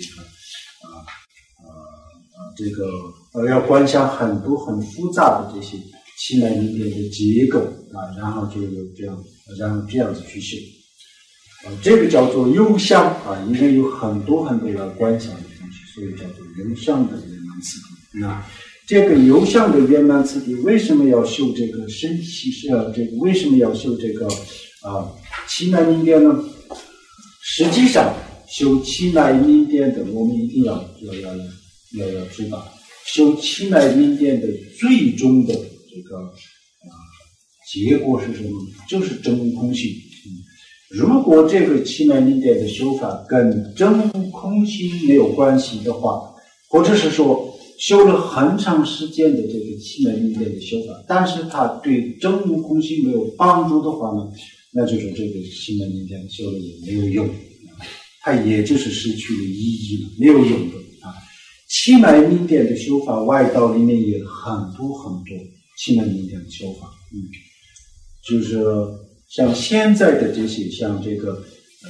要观想很多很复杂的这些七脉明点的结构啊，然后就有这样子去修。这个叫做有相啊，因为有很多很多要观想的东西，所以叫做有相的圆满次第。那这个有相的圆满次第，为什么要修这个身体为什么要修这个七脉明点呢？实际上，修七脉明点的，我们一定要知道，修七脉明点的最终的这个结果是什么？就是真无空性。如果这个七脉明点的修法跟真无空性没有关系的话，或者是说修了很长时间的这个七脉明点的修法，但是它对真无空性没有帮助的话呢，那就是这个七脉明点修了也没有用，它也就是失去了意义了，没有用的啊。七脉明点的修法，外道里面也很多很多七脉明点的修法，就是像现在的这些，像这个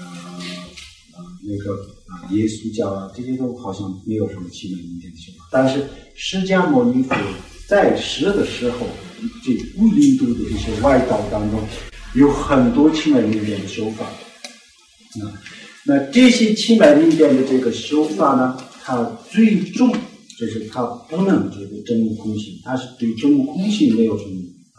耶稣教啊，这些都好像没有什么七脉明点的修法。但是释迦牟尼佛在世的时候，这印度的这些外道当中，有很多七脉明点的修法。那这些七脉明点的这个修法呢，它最终就是它不能这个真无空性，它是对真无空性没有什么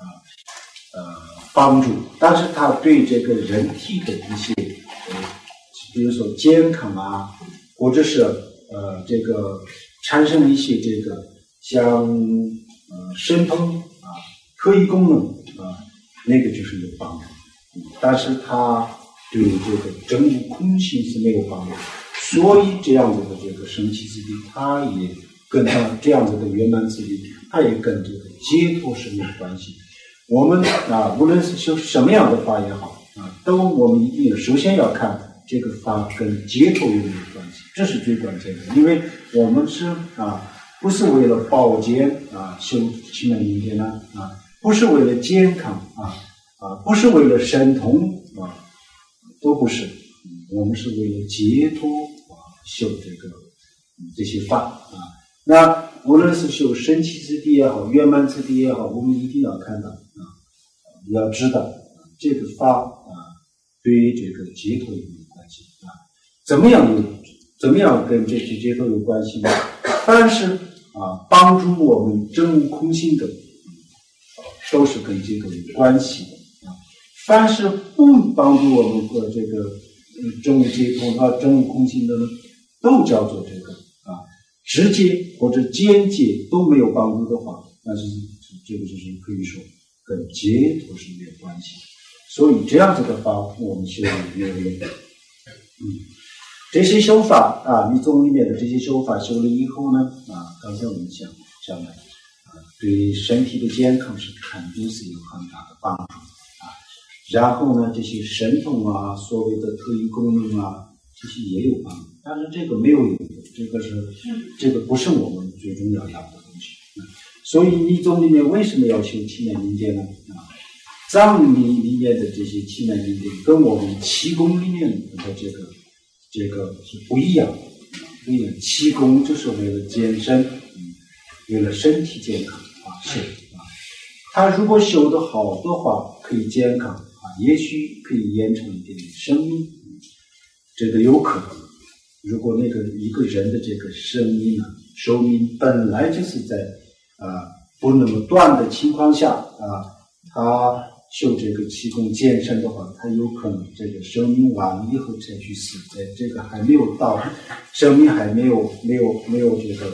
帮助，但是它对这个人体的一些比如说健康啊，或者是这个产生一些这个像神通啊、特异功能啊，那个就是有帮助，但是它对这个真无空性是没有帮助，所以这样子的这个神奇之地，它也跟它这样子的圆满之地，它也跟这个解脱是有关系。我们无论是修什么样的法也好我们一定首先要看这个法跟解脱有没有关系，这是最关键的。因为我们是不是为了保健修七脉明点呢不是为了健康不是为了神通都不是，我们是为了解脱修这些法那无论是修神奇之地也好，圆满之地也好，我们一定要看到要知道这个法对这个解脱有没有关系怎么样跟这些解脱有关系呢？凡是帮助我们真无空性的都是跟解脱有关系的凡是不帮助我们这个真无解脱真无空性的呢，都叫做这个直接或者间接都没有帮助的话，但是这个就是可以说跟解脱是没有关系的。所以这样子的法我们修没有用这些修法密宗里面的这些修法修了以后呢刚才我们讲的对身体的健康是肯定是有很大的帮助然后呢这些神通所谓的特异功能这些也有帮助，但是这个没有用的，这个不是我们最重要的东西所以密宗里面为什么要修七脉明点呢藏密里面的这些七脉明点跟我们气功里面的这个是不一样气功就是为了健身为了身体健康修他如果修得好的话可以健康也许可以延长一点生命这个有可能如果那个一个人的这个生命寿命本来就是在不那么短的情况下他修这个气功健身的话，他有可能这个生命完了以后才去死，在这个还没有到生命还没有这个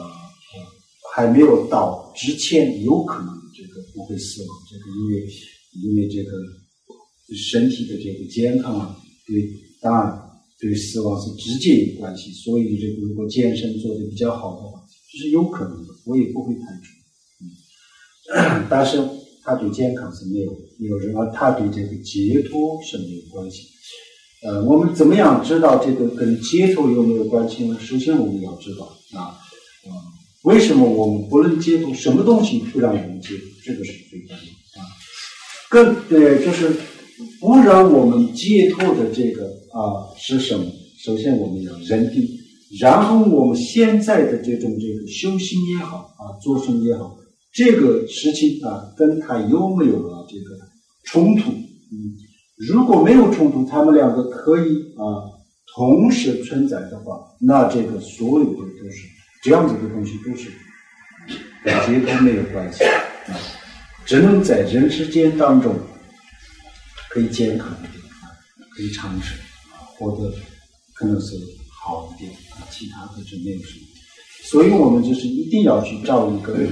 还没有到之前，有可能这个不会死亡。这个因为这个身体的这个健康啊，当然对死亡是直接有关系，所以这个如果健身做得比较好的话，这是有可能的，我也不会排除。但是它对健康是没有任何，它对这个解脱是没有关系。我们怎么样知道这个跟解脱有没有关系呢？首先我们要知道为什么我们不能解脱？什么东西不让我们解脱？这个是最关键就是不让我们解脱的这个是什么？首先我们要认定，然后我们现在的这个修行也好做什么也好，这个事情跟它有没有这个冲突？如果没有冲突，他们两个可以同时存在的话，那这个所有的都是这样子的东西，都是跟解脱没有关系只能在人世间当中可以健康一点可以长寿活得可能是好一点其他的就没有什么。所以我们就是一定要去找一个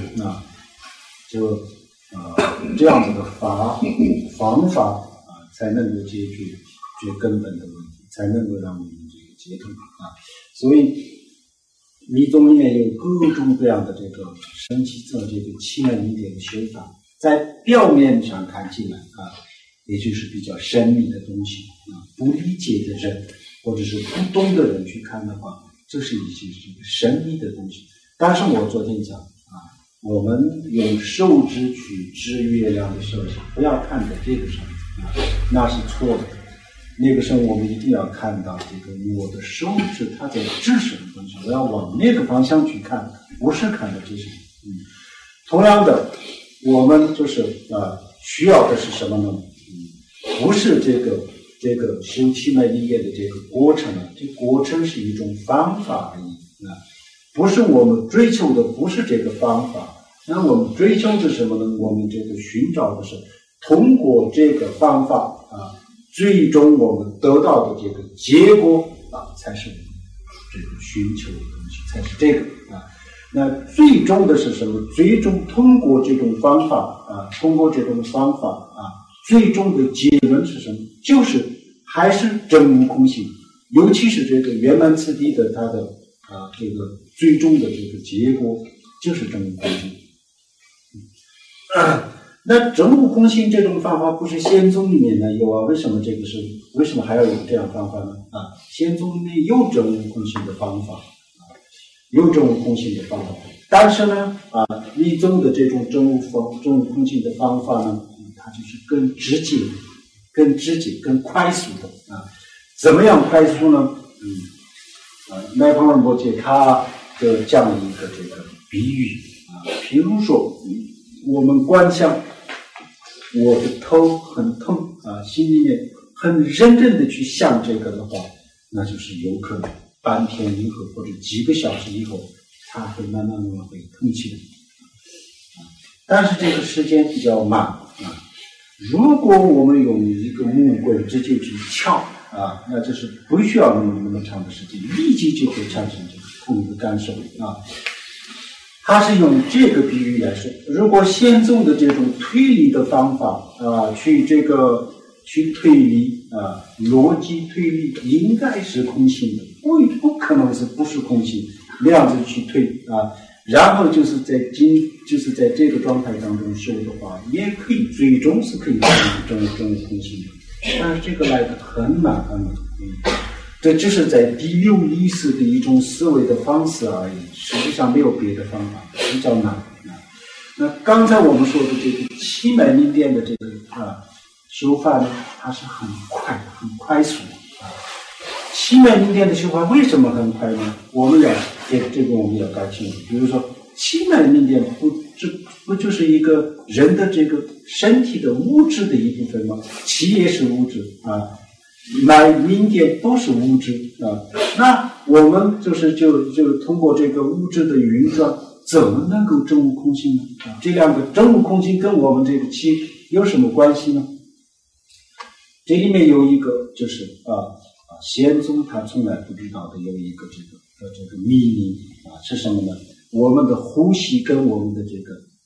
这样子的方法才能够解决最根本的问题，才能够让我们这个解脱所以密宗里面有各种各样的这个升起这个7门里面的修法，在表面上看起来也就是比较神秘的东西不理解的人或者是不懂的人去看的话，这是一些这个神秘的东西。但是我昨天讲我们用手指去指月亮的时候，不要看在这个上面那是错的。那个时候我们一定要看到这个我的手指它在指什么东西，我要往那个方向去看，不是看到这些。同样的，我们就是需要的是什么呢？不是这个修7门里面的这个过程这个过程是一种方法而已不是我们追求的，不是这个方法。那我们追求的什么呢？我们这个寻找的是通过这个方法最终我们得到的这个结果才是我们这个寻求的东西，才是这个那最终的是什么？最终通过这种方法最终的结论是什么？就是还是真无空性，尤其是这个圆满次第的它的这个最终的这个结果就是真无空性。那真无空性这种方法不是仙宗里面呢有为什么还要有这样方法呢？仙宗里面有真无空性的方法但是呢密宗的这种真无空性的方法呢，它就是更直接更快速的怎么样快速呢？奈槃仁波切他就讲了一个这个比喻譬如说我们观想我的头很痛心里面很认真的去想这个的话，那就是有可能半天以后或者几个小时以后，它会慢慢会痛起来但是这个时间比较慢如果我们用一个木棍直接去敲那就是不需要那么长的时间，立即就会产生这个痛的感受他是用这个比喻来说，如果仙宗的这种推理的方法去推理逻辑推理应该是空性的，不可能是不是空性，那样子去推然后就是在这个状态当中修的话，也可以最终是可以真空性的，但是这个来的很慢这只是在第六意识的一种思维的方式而已，实际上没有别的方法，比较难那刚才我们说的这个7门里边的这个修法呢，它是很快速7门里边的修法为什么很快呢？我们要搞清楚。比如说7门里边不就是一个人的这个身体的物质的一部分吗？气也是物质明点都是物质那我们就通过这个物质的运转，怎么能够真无空性呢？这两个真无空性跟我们这个气有什么关系呢？这里面有一个就是仙宗他从来不知道的有一个这个秘密是什么呢？我们的呼吸跟我们的这个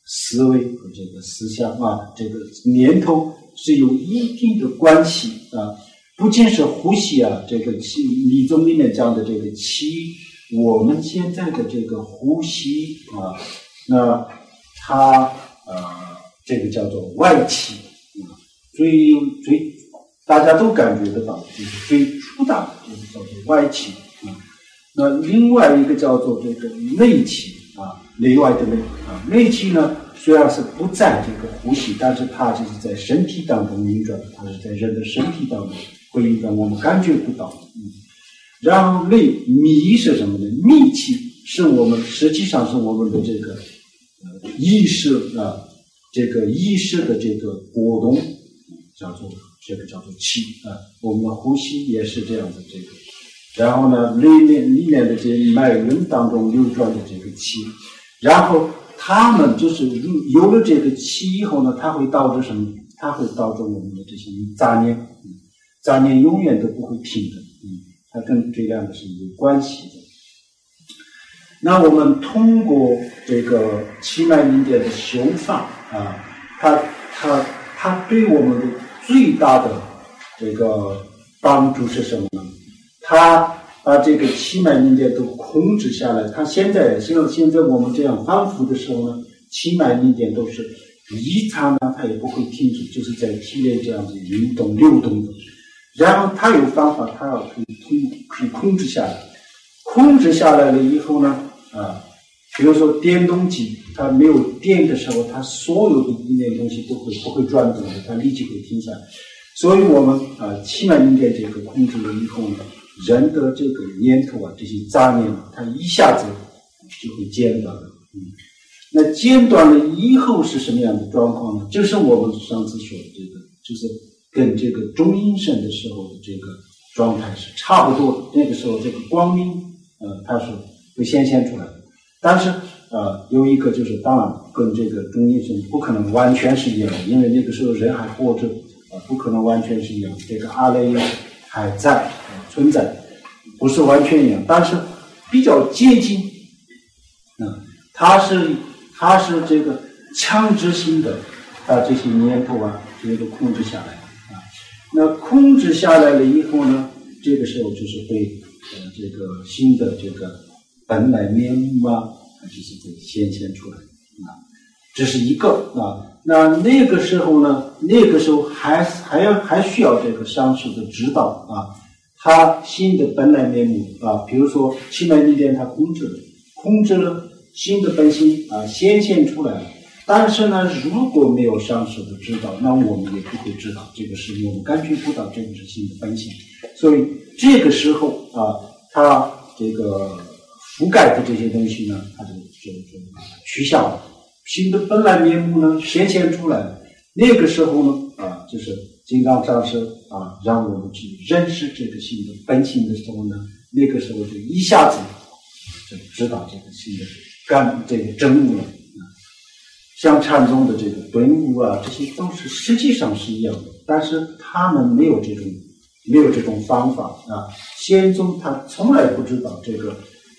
思维和这个思想啊，这个念头是有一定的关系啊。不仅是呼吸啊，这个气密宗里面讲的这个气，我们现在的这个呼吸啊，那它这个叫做外气啊，最大家都感觉得到，就是最粗大的这个叫做外气啊。那另外一个叫做这个内气啊，内外的内啊，内气呢虽然是不在这个呼吸，但是它就是在身体当中运转，它是在人的身体当中会运转，我们感觉不到。然后密是什么呢？密气是我们实际上是我们的这个意识啊，这个意识的这个波动，叫做气啊。我们的呼吸也是这样的这个。然后呢，里面的这些脉轮当中流转的这个气，然后它们就是有了这个气以后呢，它会导致什么？它会导致我们的这些杂念，杂念永远都不会停的，它跟这两个是有关系的。那我们通过这个气脉明点的修法啊，它对我们的最大的这个帮助是什么呢？它把这个气脉明点都控制下来。它现在我们这样反复的时候呢，气脉明点都是一刹那它也不会停止，就是在体内这样子运动流动的。然后它有方法，它可以控制下来。控制下来了以后呢，比如说电动机，它没有电的时候，它所有的一面东西都不会转动的，它立即会停下来。所以我们气脉明点这个控制了以后呢，人的这个念头这些杂念，它一下子就会间断了。那间断了以后是什么样的状况呢？就是我们上次说的这个，就是跟这个中阴身的时候的这个状态是差不多的。那个时候这个光明它是会显现出来的。但是有一个就是当然跟这个中阴身不可能完全是一样的，因为那个时候人还活着，不可能完全是一样。这个阿赖耶还在存在，不是完全一样，但是比较接近。它是这个强制性的把这些念头这个控制下来那控制下来了以后呢，这个时候就是会这个新的这个本来面目就是会显现出来这是一个那个时候呢，还需要这个上师的指导他新的本来面目比如说气脉明点他控制了新的本性显现出来了。但是呢，如果没有上师的指导，那我们也不会知道这个是我们感觉不到这个是新的本性。所以这个时候它这个覆盖的这些东西呢，它就取消了。新的本来面目呢显现出来了。那个时候呢就是金刚上师让我们去认识这个新的本性的时候呢，那个时候就一下子就知道这个新的这个真悟了。像禅宗的这个顿悟这些都是实际上是一样的，但是他们没有这种方法仙宗他从来不知道这个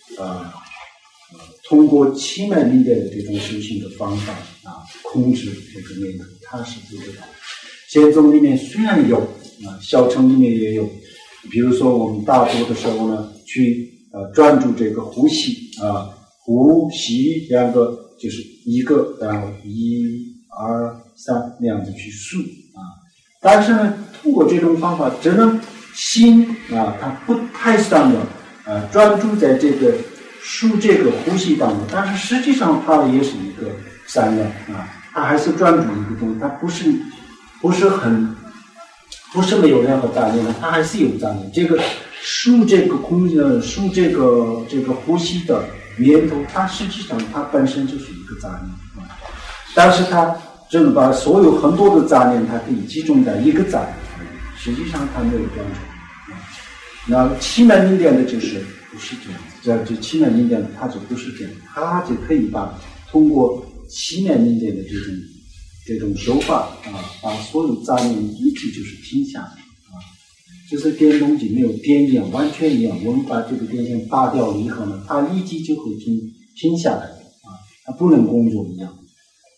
通过气脉明点的这种修行的方法控制这个念头，他是不知道。仙宗里面虽然有小乘里面也有，比如说我们大多的时候呢，去专注这个呼吸呼吸两个就是一个，然后1、2、3那样子去数但是呢，通过这种方法，只能心它不太散乱专注在这个数这个呼吸当中，但是实际上它也是一个散乱它还是专注一个东西，它不是没有任何杂念它还是有杂念。这个数这个空间，数这个呼吸的念头，它实际上它本身就是一个杂念但是它真的把所有很多的杂念它可以集中在一个杂念实际上它没有专注那气脉明点的就是不是这样子，这气脉明点它就不是这样，它就可以把通过气脉明点的这种手法把所有杂念一直就是停下来就是电动机没有电一样，完全一样。我们把这个电线拔掉了以后呢，它立即就会停下来它不能工作一样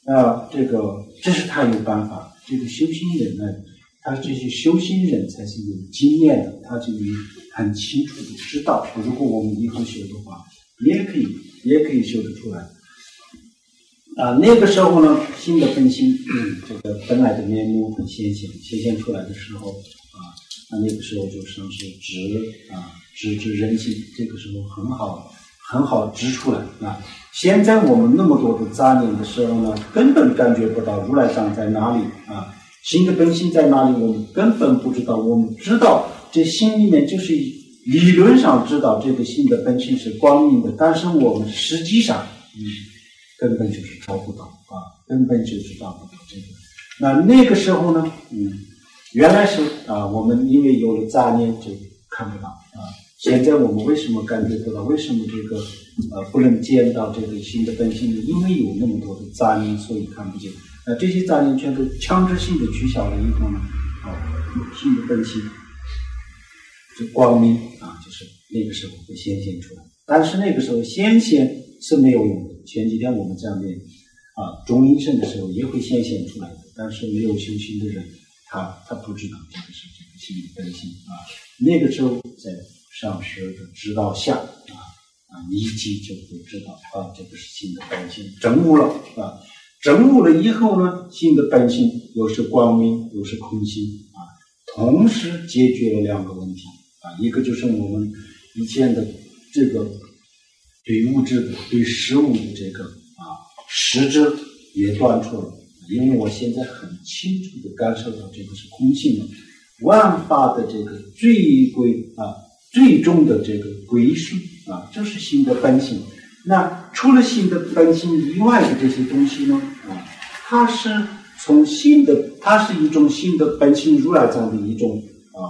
这是他有办法。这个修心人呢，他这些修心人才是有经验的，他就有很清楚的知道，如果我们以后修的话，也可以修得出来。那个时候呢，心的本性，这个本来的面目很显现出来的时候那个时候就像是直人性，这个时候很好指出来现在我们那么多的杂念的时候呢，根本感觉不到如来藏在哪里心的本性在哪里，我们根本不知道。我们知道这心里面就是理论上知道这个心的本性是光明的，但是我们实际上根本就是找不到根本就是找不到这个。那个时候呢，原来是我们因为有了杂念就看不到现在我们为什么感觉不到？为什么这个不能见到这个心的本性呢？因为有那么多的杂念，所以看不见。这些杂念全都强制性的取消了以后呢，心的本性就光明就是那个时候会显现出来。但是那个时候显现是没有用的。前几天我们讲的中阴身的时候也会显现出来的，但是没有修心的人，他不知道这个是这个心的本性那个时候在上师的指导下立即就会知道这个是心的本性，证悟了证悟了以后呢，心的本性又是光明又是空性同时解决了两个问题一个就是我们以前的这个对物质的对事物的这个实质也断除了，因为我现在很清楚的感受到这个是空性了，万法的这个最终的这个归属就是心的本性。那除了心的本性以外的这些东西呢它是它是一种心的本性如来藏的一种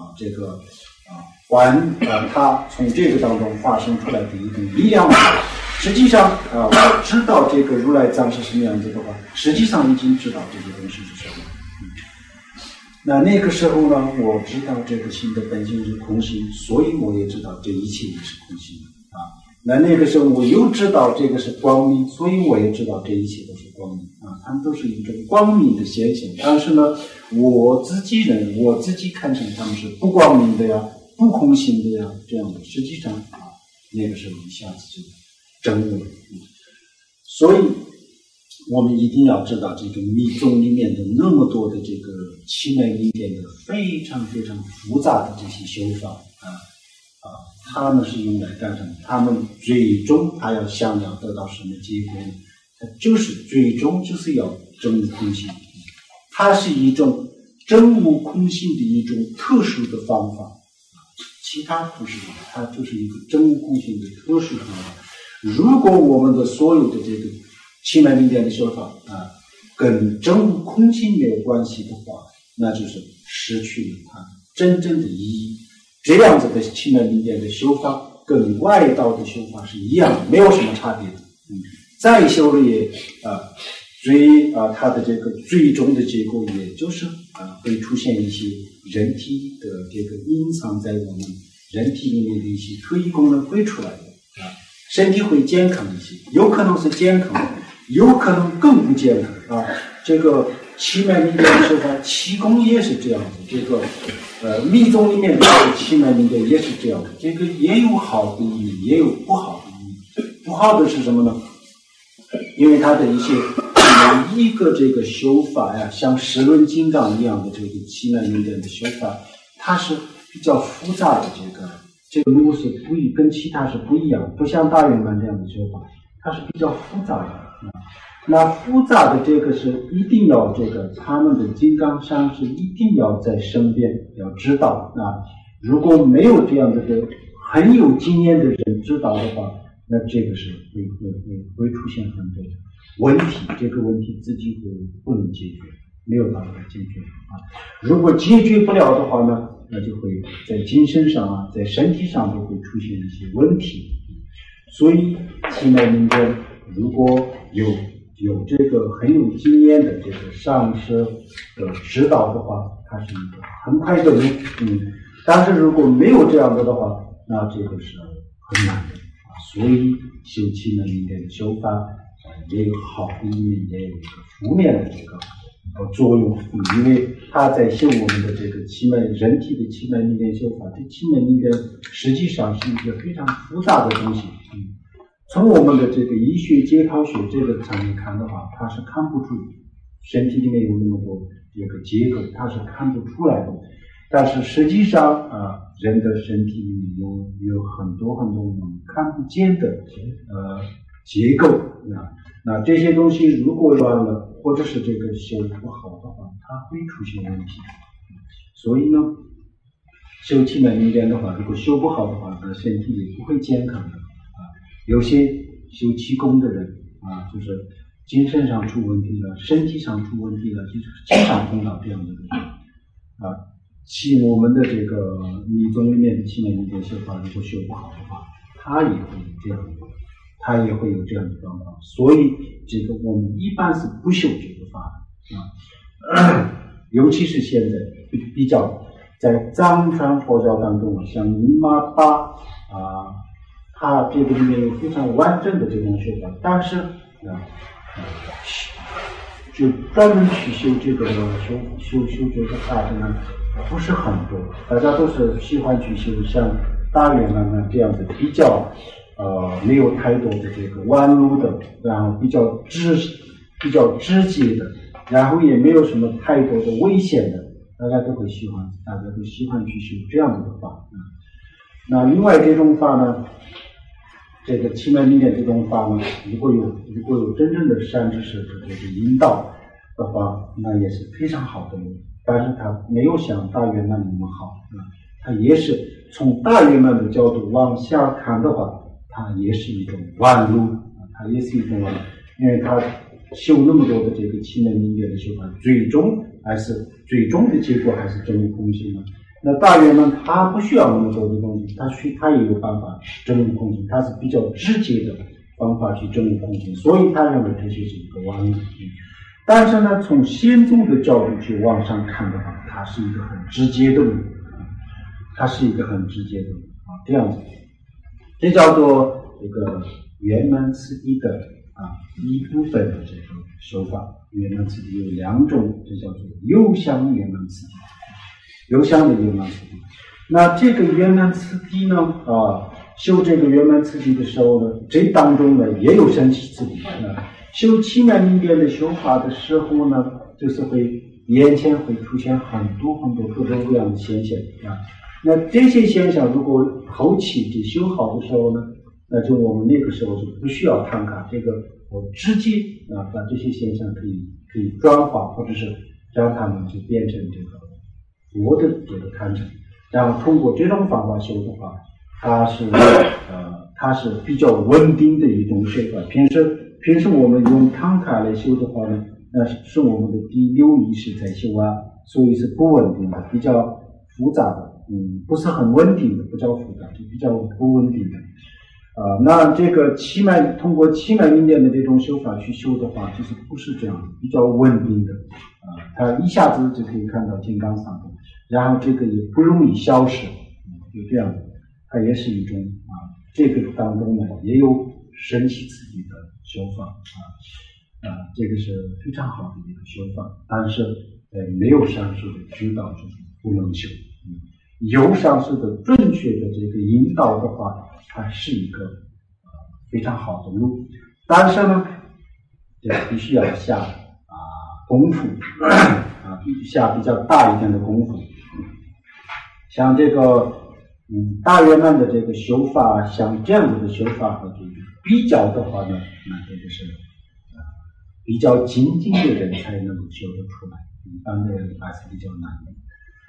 它从这个当中发生出来的一种力量实际上我知道这个如来藏是什么样子的话，实际上已经知道这些东西是什么那个时候呢，我知道这个心的本性是空性，所以我也知道这一切也是空性那个时候我又知道这个是光明，所以我也知道这一切都是光明它们都是一种光明的现象。但是呢，我自己看成它们是不光明的呀，不空性的呀，这样的，实际上那个时候一下子就证悟了所以我们一定要知道这个密宗里面的那么多的这个七门里面的非常非常复杂的这些修法他们是用来干什么？他们最终他要想要得到什么结果呢？他就是最终就是要证悟空性，它是一种证悟空性的一种特殊的方法其他不是，它就是一个证悟空性的特殊方法。如果我们的所有的这个七门里面的修法跟证悟空性没有关系的话，那就是失去了它真正的意义。这样子的七门里面的修法跟外道的修法是一样的，没有什么差别的再修了也它的这个最终的结果也就是会出现一些人体的这个隐藏在我们人体里面的一些特异功能会出来的身体会健康一些，有可能是健康，有可能更不健康这个七门里面的修法，气功也是这样子，这个密宗里面的七门里面也是这样的，这个也有好的意义，也有不好的意义。不好的是什么呢？因为它的一些每一个这个修法像十轮金刚一样的这个七门里面的修法，它是比较复杂的这个路是跟其他是不一样，不像大圆满这样的修法，它是比较复杂的那复杂的这个是一定要他们的金刚山是一定要在身边要知道如果没有这样的很有经验的人知道的话，那这个是会出现很多问题，这个问题自己不能解决，没有办法解决如果解决不了的话呢，那就会在精神上在身体上都会出现一些问题。所以七门里面如果有这个很有经验的这个上师的指导的话，它是一个很快的路但是如果没有这样的话，那这个是很难的所以修七门里面的修法也有好的一面，也有一个负面的这个作用。因为它在修我们的这个人体的气脉力量修法，这气脉力量实际上是一个非常复杂的东西。从我们的这个医学解剖学这个层面看的话，它是看不出身体里面有那么多这个结构，它是看不出来的。但是实际上人的身体里面有很多很多我们看不见的结构。那这些东西如果乱了，或者是这个修不好的话，它会出现问题。所以呢，修气脉力量的话，如果修不好的话，那身体也不会健康的。有些修气功的人就是精神上出问题了，身体上出问题了，就是经常碰到这样的人我们的这个密宗里面的气脉力量修法，如果修不好的话，他也会有这样的状况。所以这个我们一般是不修这个法的尤其是现在比较在藏传佛教当中，像尼玛巴它这个里面有非常完整的这种修法，但是就专门去修这个修这个法的呢不是很多，大家都是喜欢去修像大圆满这样子比较没有太多的这个弯路的，然后比较直接的，然后也没有什么太多的危险的，大家都喜欢去修这样子的法。那另外这种法呢，这个气脉力量这种法呢，如果有真正的善知识的这个引导的话，那也是非常好的路。但是它没有像大圆满那么好，它也是从大圆满的角度往下看的话，它也是一种弯路，因为它修那么多的这个气脉力量的修法，最终的结果还是真如空性。那大圆满它不需要那么多的东西，它也有办法真如空性，它是比较直接的方法去真如空性，所以他认为这就是一个弯路。但是呢，从先宗的角度去往上看的话，它是一个很直接的路，这样子，这叫做这个圆满次第的一部分的这个手法。圆满次第有两种，这叫做有相圆满次第，有相的圆满次第。那这个圆满次第呢，修这个圆满次第的时候呢，这当中呢也有神奇次第。修气脉力量的修法的时候呢，就是眼前会出现很多很多各种各样的现象那这些现象如果后期就修好的时候呢，那就我们那个时候就不需要看看这个，我直接把这些现象可以转化，或者是让它们就变成这个佛的这个坛城。然后通过这种方法修的话，它是比较稳定的一种修法。平时我们用唐卡来修的话呢，那是我们的第六意识在修所以是不稳定的，比较复杂的，不是很稳定的，不叫复杂，就比较不稳定的。那这个通过气脉力量的这种修法去修的话，其实不是这样的，比较稳定的。它一下子就可以看到金刚萨埵，然后这个也不容易消失，就这样的。它也是一种这个当中呢也有神奇次第的修法这个是非常好的一个修法。但是没有上师的指导就是不能修，有上师的准确的这个引导的话，它是一个非常好的路。但是呢，这必须要下功夫必须下比较大一点的功夫。像这个大圆满的这个修法，像这样子的修法和这个比较的话呢，那这个是比较精进的人才能够修得出来，一般的人还是比较难的。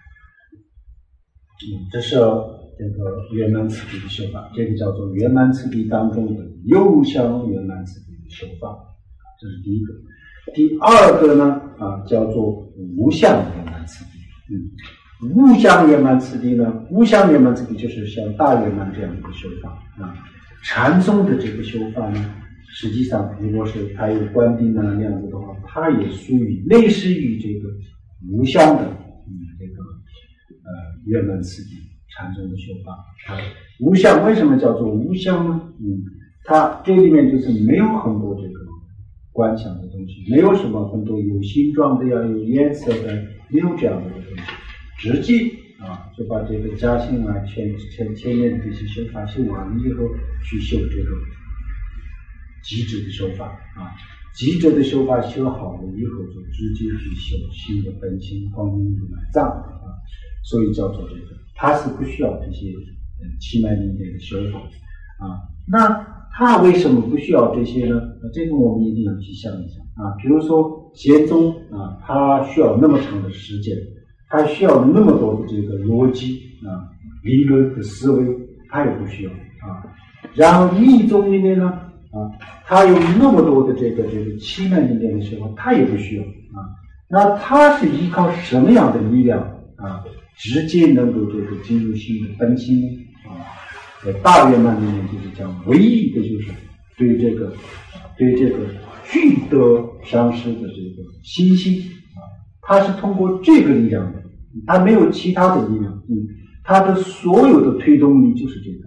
这是这个圆满次第的修法，这个叫做圆满次第当中的有相圆满次第的修法，这是第一个。第二个呢叫做无相圆满次第。无相圆满次第呢，无相圆满次第就是像大圆满这样的一个修法禅宗的这个修法呢，实际上如果是它有观定那样子的话，它也属于类似于这个无相的这个圆满次第禅宗的修法。无相为什么叫做无相呢？它这里面就是没有很多这个观想的东西，没有什么很多有形状的呀、有颜色的，没有这样的东西，直接就把这个加行啊、前面的这些修法修完了以后，去修这个极致的修法极致的修法修好了以后，就直接去修新的本性光明如来藏所以叫做这个，它是不需要这些七脉里面的修法那他为什么不需要这些呢？这个我们一定要去想一想比如说禅宗他需要那么长的时间，他需要那么多的这个逻辑理论的思维，他也不需要然后密宗里面呢他有那么多的这个七脉里面的时候，他也不需要那他是依靠什么样的力量直接能够这个进入新的本性在大圆满里面就是讲唯一的就是对这个具德上师的这个心性他是通过这个力量的，他没有其他的力量他的所有的推动力就是这个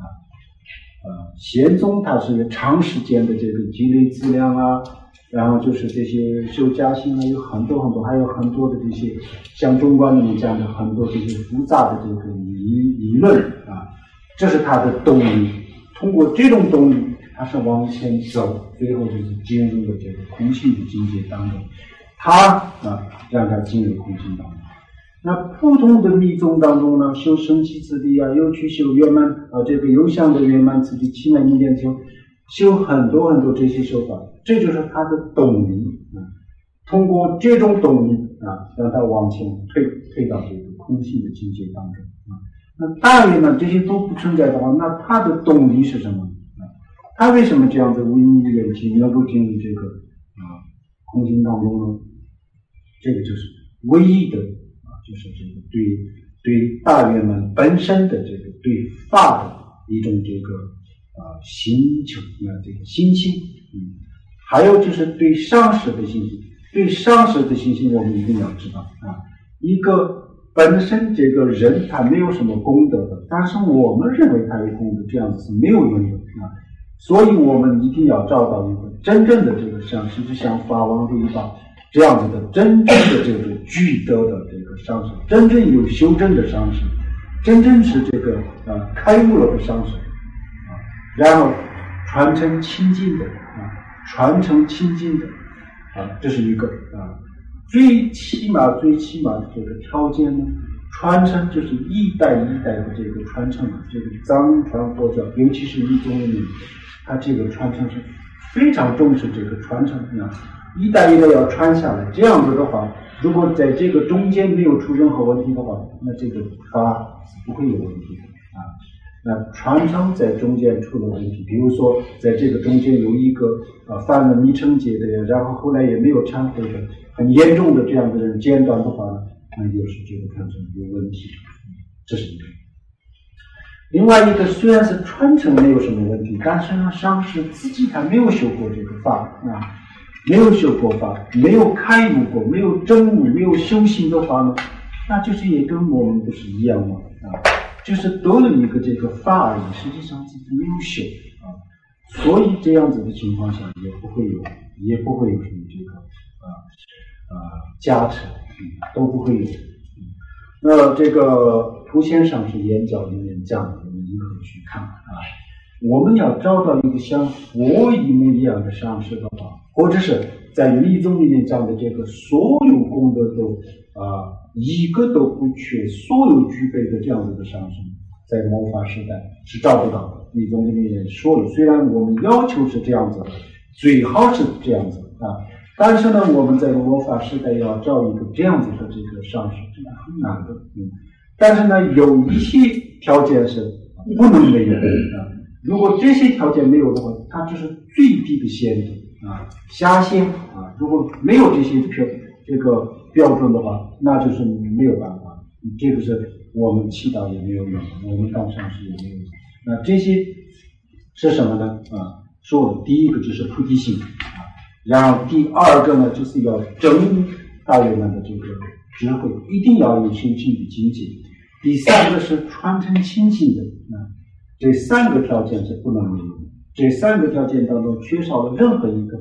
禅宗它是长时间的这个积累资粮然后就是这些修加行有很多很多，还有很多的这些像中观里面讲的很多这些复杂的这个理论这是他的动力，通过这种动力他是往前走，最后就是进入了这个空性的境界当中，他让他进入空性当中。那普通的密宗当中呢，修升起次第又去修圆满这个有相的圆满次第七脉逆点修很多很多这些修法，这就是他的动力通过这种动力让他往前推到这个空性的境界当中那大圆满这些都不存在的话，那他的动力是什么他为什么这样子无因缘起能够进入这个空性当中呢？这个就是唯一的就是这个对大圆满本身的这个对法的一种这个心求这个心性还有就是对上师的心性，对上师的心性我们一定要知道一个本身这个人他没有什么功德的，但是我们认为他有功德，这样子是没有用的所以我们一定要找到一个真正的这个上师，就像法王如意法这样子的真正的这个具德的这个上师，真正有修正的上师，真正是这个开悟了的上师然后传承清净的这是一个最起码的这个条件呢，传承就是一代一代的这个传承这个藏传佛教，尤其是密宗里面，它这个传承是非常重视这个传承一代一代要传下来，这样子的话，如果在这个中间没有出任何问题的话，那这个法是不会有问题的那传承在中间出了问题，比如说在这个中间有一个犯了迷成劫的人，然后后来也没有忏悔的很严重的这样的人间断的话，那就是这个传承有问题，这是一个。另外一个虽然是传承没有什么问题，但是呢上师自己他没有修过这个法没有修过法，没有开悟过，没有证悟，没有修行的话呢，那就是也跟我们不是一样嘛就是得了一个这个法而已，实际上自己没有修所以这样子的情况下也不会有什么这个加持都不会有那这个蒲先生是演讲里面讲的，我们一会儿去看我们要找到一个像佛一模一样的上师的话，或者是在密宗里面讲的这个所有功德都一个都不缺，所有具备的这样子的上师，在末法时代是找不到的。密宗里面说了，虽然我们要求是这样子的，最好是这样子但是呢，我们在末法时代要找一个这样子的这个上师，真的很难的但是呢，有一些条件是不能没有如果这些条件没有的话，它只是最低的限制下限如果没有这些这个标准的话，那就是没有办法，这个是我们祈祷也没有用，我们当上师也没有用。那这些是什么呢说了第一个就是菩提心然后第二个呢就是要证大圆满的这个智慧，一定要有修行的境界。第三个是传承清净的这三个条件是不能没有的，这三个条件当中缺少了任何一个法，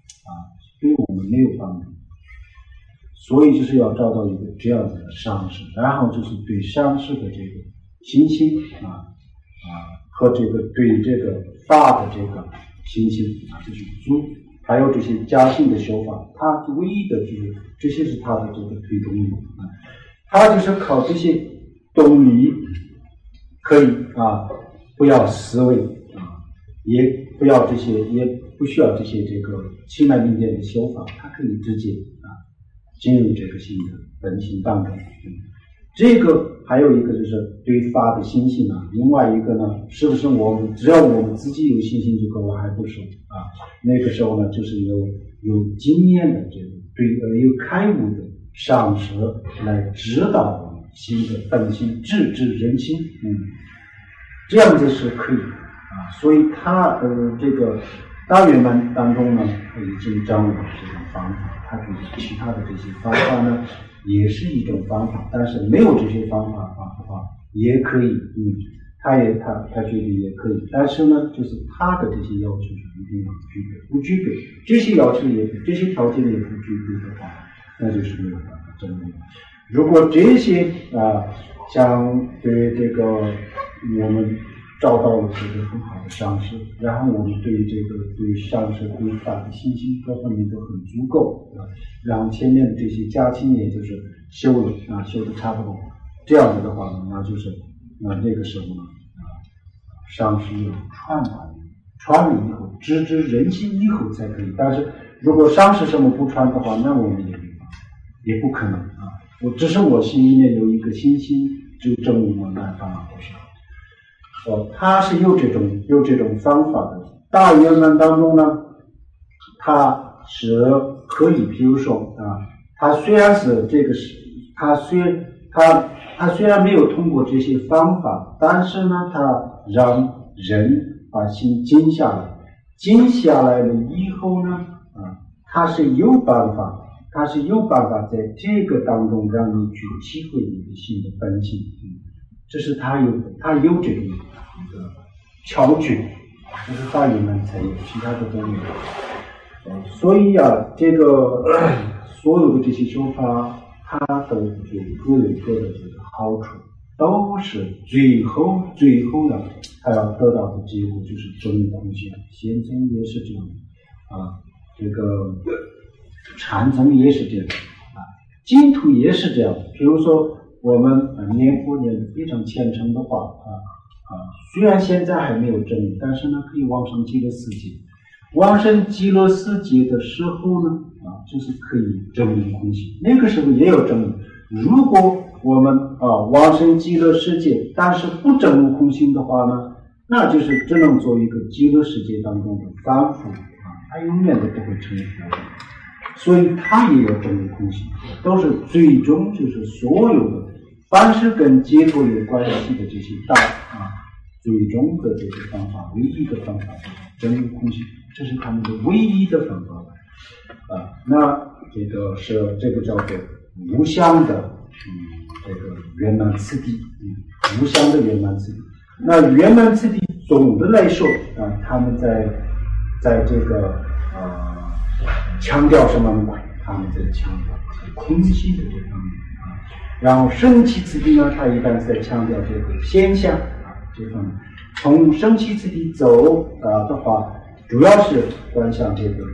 对我们没有帮助。所以就是要找到一个这样的上师，然后就是对上师的这个信心和这个对这个法的这个信心就是足，还有这些加行的修法，它唯一的就是这些是它的这个推动力它就是靠这些动力可以不要思维也不要这些，也不需要这些这个气脉明点的修法，它可以直接进入这个心的本性当中。这个还有一个就是对法的信心另外一个呢，是不是只要我们自己有信心就够了还不是那个时候呢，就是有经验的这个有开悟的上师来指导我们心的本性，直指人心这样子是可以所以他这个大圆满当中呢，已经掌握这种方法，他觉得其他的这些方法呢也是一种方法，但是没有这些方法的话也可以他觉得也可以，但是呢就是他的这些要求是一定要具备，不具备这些要求这些条件也不具备的话，那就是没有办法证明。如果这些像对这个我们找到了这个很好的上师，然后我们对上师对法的信心各方面都很足够然后前面这些加亲也就是修的差不多，这样子的话呢，那就是那个时候呢上师有传了以后，直指人心以后才可以。但是如果上师什么不传的话，那我们也不可能只是我心里面有一个信心就证明了，那当然不是他是有这种方法的。大圆满当中呢，他是可以，比如说他虽然是这个他虽然没有通过这些方法，但是呢他让人把心静下来了以后呢他是有办法在这个当中让你去体会你的心的本性这是他有这种一个巧诀，这是大圆满才有，其他的都没有所以这个所有的这些修法它都各有各的这个好处，都是最后呢它要得到的结果就是真空性。显宗也是这样这个禅宗也是这样净土也是这样。比如说我们念佛念得非常虔诚的话虽然现在还没有证明，但是呢可以往生极乐世界。往生极乐世界的时候呢就是可以证明空性，那个时候也有证明。如果我们往生极乐世界但是不证悟空性的话呢，那就是只能做一个极乐世界当中的凡夫他永远都不会成佛，所以他也要证悟空性，都是最终就是所有的凡是跟结果有关系的这些最终的这个方法，唯一的方法就是证悟空性，这是他们的唯一的方法那这个叫做无相的这个圆满次第无相的圆满次第。那圆满次第总的来说他们在这个强调什么呢？他们在强调空性的这方面然后升起次第呢，他一般在强调这个现象这方面。从升起次第走的话，主要是观想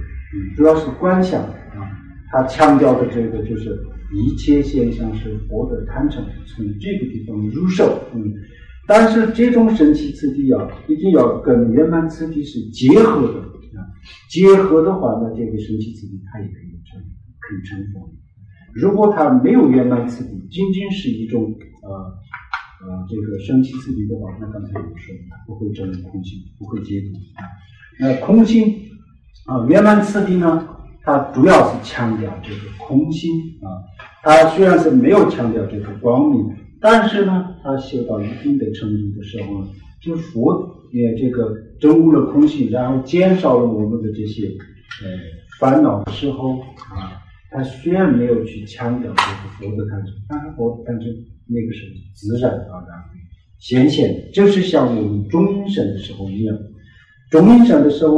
他强调的这个就是一切现象是佛的贪嗔，从这个地方入手但是这种升起次第一定要跟圆满次第是结合的结合的话呢，这个升起次第它也可以成佛。如果它没有圆满次第，仅仅是一种这个升起次第的话，那刚才有说它不会证明空性，不会解读那空性圆满次第呢，它主要是强调这个空性它虽然是没有强调这个光明，但是呢它修到一定的程度的时候呢，就佛也这个证悟了空性，然后减少了我们的这些烦恼的时候他虽然没有去强调这个佛的贪嗔，但是佛的贪嗔那个时候自然而然会显现，就是像我们中阴身的时候一样。中阴身的时候呢，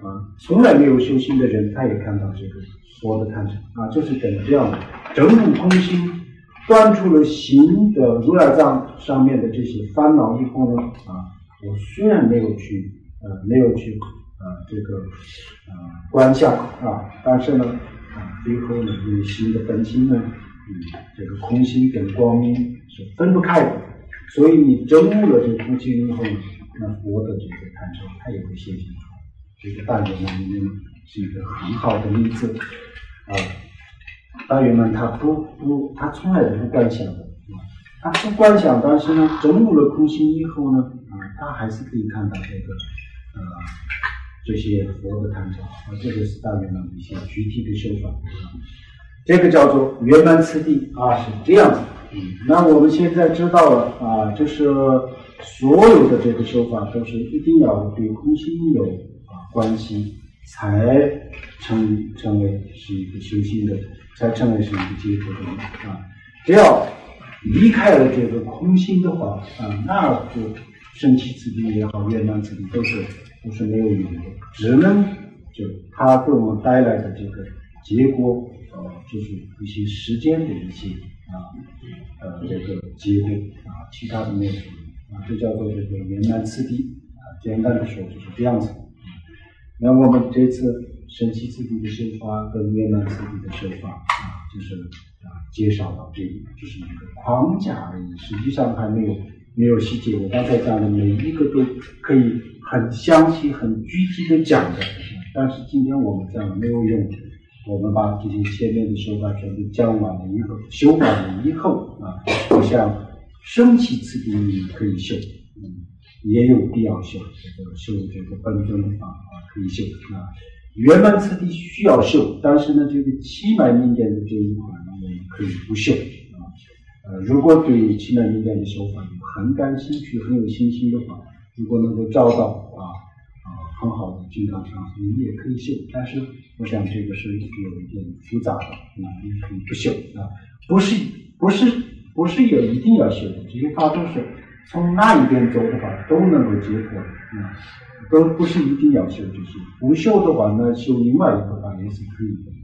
从来没有修行的人，他也看到这个佛的坛城就是这样的，整入空心，断除了心的如来藏上面的这些烦恼以后呢，我虽然没有去这个观想但是呢最后呢，因为心的本性呢，这个空心跟光明是分不开的，所以你证悟了这个空性以后呢，那佛的这个坛城它也会显现出来。这个大圆满里面是一个很好的例子大圆满他从来都不观想的他不观想，但是呢证悟了空性以后呢他还是可以看到这个这些佛的坛城这个是大圆满的一些具体的修法这个叫做圆满次第是这样子那我们现在知道了就是所有的这个修法都是一定要对空性有关系才成为是一个修行的，才成为是一个解脱的只要离开了这个空性的话那就升起次第也好，圆满次第都是没有用的，只能就它给我们带来的这个结果就是一些时间的一些这个结果其他的没有什么这叫做这个圆满次第简单的说就是这样子。那我们这次升起次第的修法跟圆满次第的修法就是介绍到这里，就是一个框架而已，实际上还没有细节。我刚才讲的每一个都可以很详细很具体的讲的但是今天我们讲的没有用，我们把这些前面的修法全部讲完了以后，修完了以后我想升起次第可以修也有必要修修这个本尊的法可以修圆满次第需要修，但是呢这个七满明点的这一块呢我们可以不修如果对七满明点的修法很感兴趣很有信心的话，如果能够找到很好的金刚上你也可以修，但是我想这个是有一点复杂的你可以不修不是也一定要修的，这些法都是从那一边走的话都能够解脱都不是一定要修这些，不修的话那修另外一个法也是可以的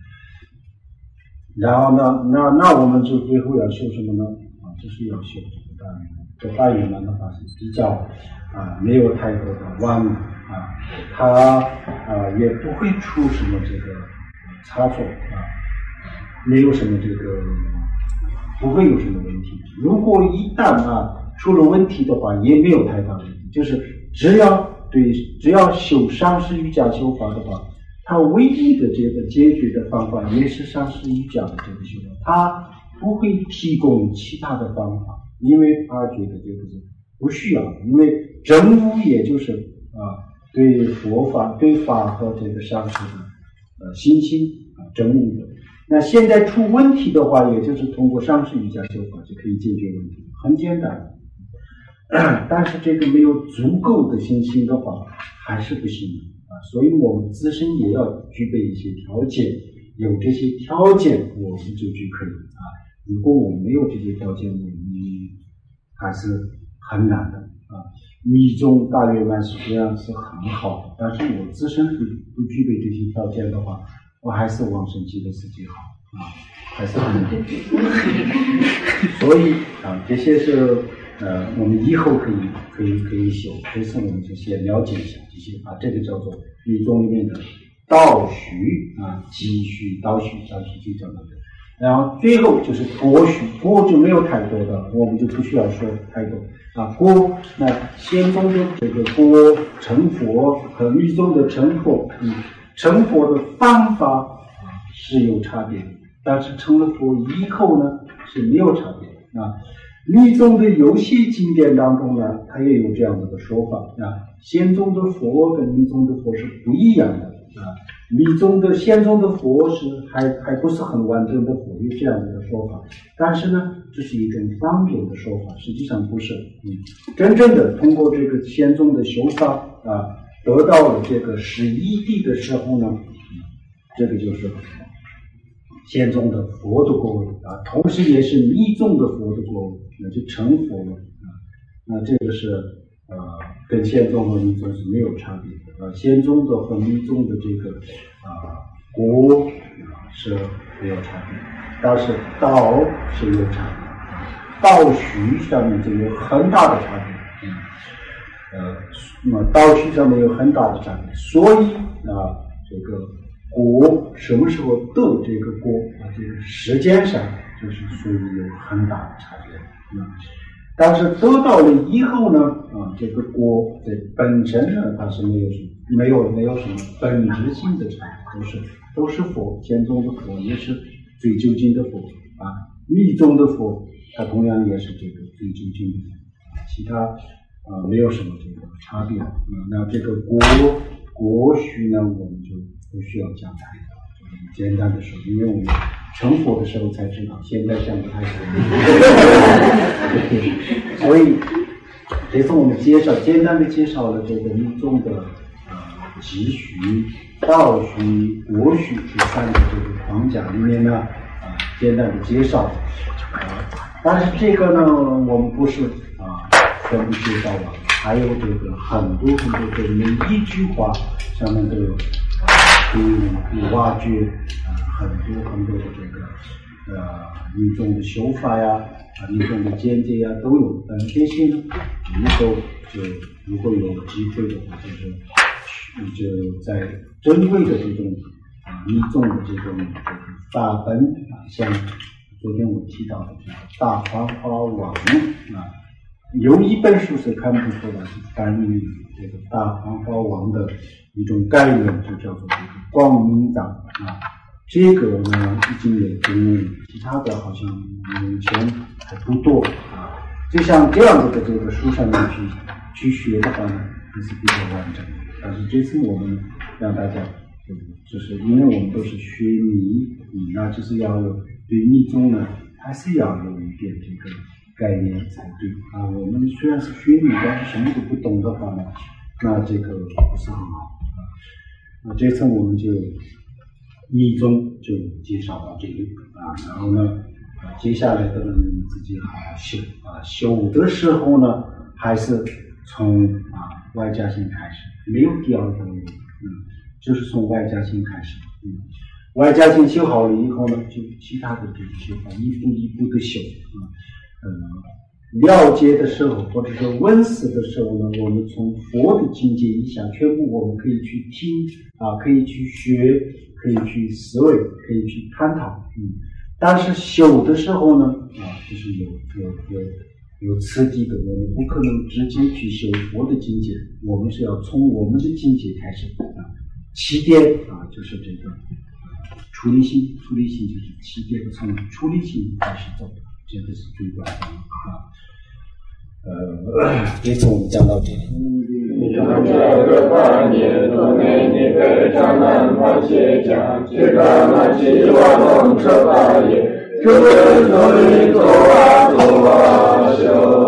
然后呢那我们就最后要修什么呢就是要修这个大圆满的法是比较没有太多的弯它也不会出什么这个差错没有什么这个不会有什么问题，如果一旦出了问题的话也没有太大问题，就是只要修上师瑜伽修法的话，它唯一的这个解决的方法也是上师瑜伽的这个修法，它不会提供其他的方法，因为他觉得这个是不需要的，因为证悟也就是对佛法对法和这个上师的心性证悟的。那现在出问题的话，也就是通过上师瑜伽修法就可以解决问题，很简单但是这个没有足够的信心的话还是不行所以我们自身也要具备一些条件，有这些条件我们就去可以如果我们没有这些条件我们还是很难的密宗大圆满实际上是很好的，但是我自身不具备这些条件的话，我还是往生极乐世界好还是很难所以这些是我们以后可以修，这次我们就先了解一下这些这个叫做密宗里面的道虚积虚道虚就叫那个，然后最后就是果虚，果就没有太多的，我们就不需要说太多果那仙宗的这个果成佛和密宗的成佛成佛的方法是有差别的，但是成了佛以后呢是没有差别的密宗的有些经典当中呢它也有这样子的说法仙宗的佛跟密宗的佛是不一样的密宗的仙宗的佛是还不是很完整的佛，有这样子的说法，但是呢这是一种方便的说法，实际上不是真正的通过这个仙宗的修法得到了这个十一地的时候呢这个就是仙宗的佛的果位同时也是密宗的佛的果位，那就成佛了那这个是跟仙宗和密宗是没有差别的仙宗的和密宗的这个国是没有差别，但是道是有差别，道序上面就有很大的差别。那么道序上面有很大的差别，所以这个国什么时候得这个国这个时间上就是属于有很大的差别。但是得到了以后呢，这个国在本身呢，它是没有什么本质性的差别，都是佛，仙宗的佛也是最究竟的佛密宗的佛它同样也是这个最究竟的佛，其他没有什么这个差别。那这个国序呢，我们就不需要讲太多，简单的说，因为我们成佛的时候才知道，现在想不太多。所以这次我们简单的介绍了这个密宗的集序、道序、国序这三个这个框架里面呢，简单的介绍。但是这个呢，我们不是全部介绍了，还有这个很多这每一句话上面都有可以挖掘很多的这个密宗的修法呀，密宗的见解呀都有。但是这些呢，如果有机会的话，就在珍贵的这种密宗的这种法本像昨天我提到的这个大梵华王有一本书是看不出来，是翻译这个大梵华王的一种概念，就叫做这个光明藏这个呢已经有中文，其他的好像目前还不多就像这样子的这个书上面去学的话呢，还是比较完整的。但是这次我们让大家就是因为我们都是学密，那就是要有对密宗呢还是要有一点这个概念才对我们虽然是学密，但是什么都不懂的话呢，那这个不是很好那这次我们就密宗就介绍到这里然后呢接下来的呢你自己好好修修的时候呢还是从外家性开始，没有第二个就是从外家性开始外家性修好了以后呢，就其他的这个修法一步一步的修了解的时候或者说闻思的时候呢，我们从佛的境界以下全部我们可以去听可以去学，可以去思维，可以去探讨但是修的时候呢就是有次第的，我们不可能直接去修佛的境界，我们是要从我们的境界开始起点就是这个出离心就是起点，从出离心开始走，这个是最关键的这次我们讲到这里。这个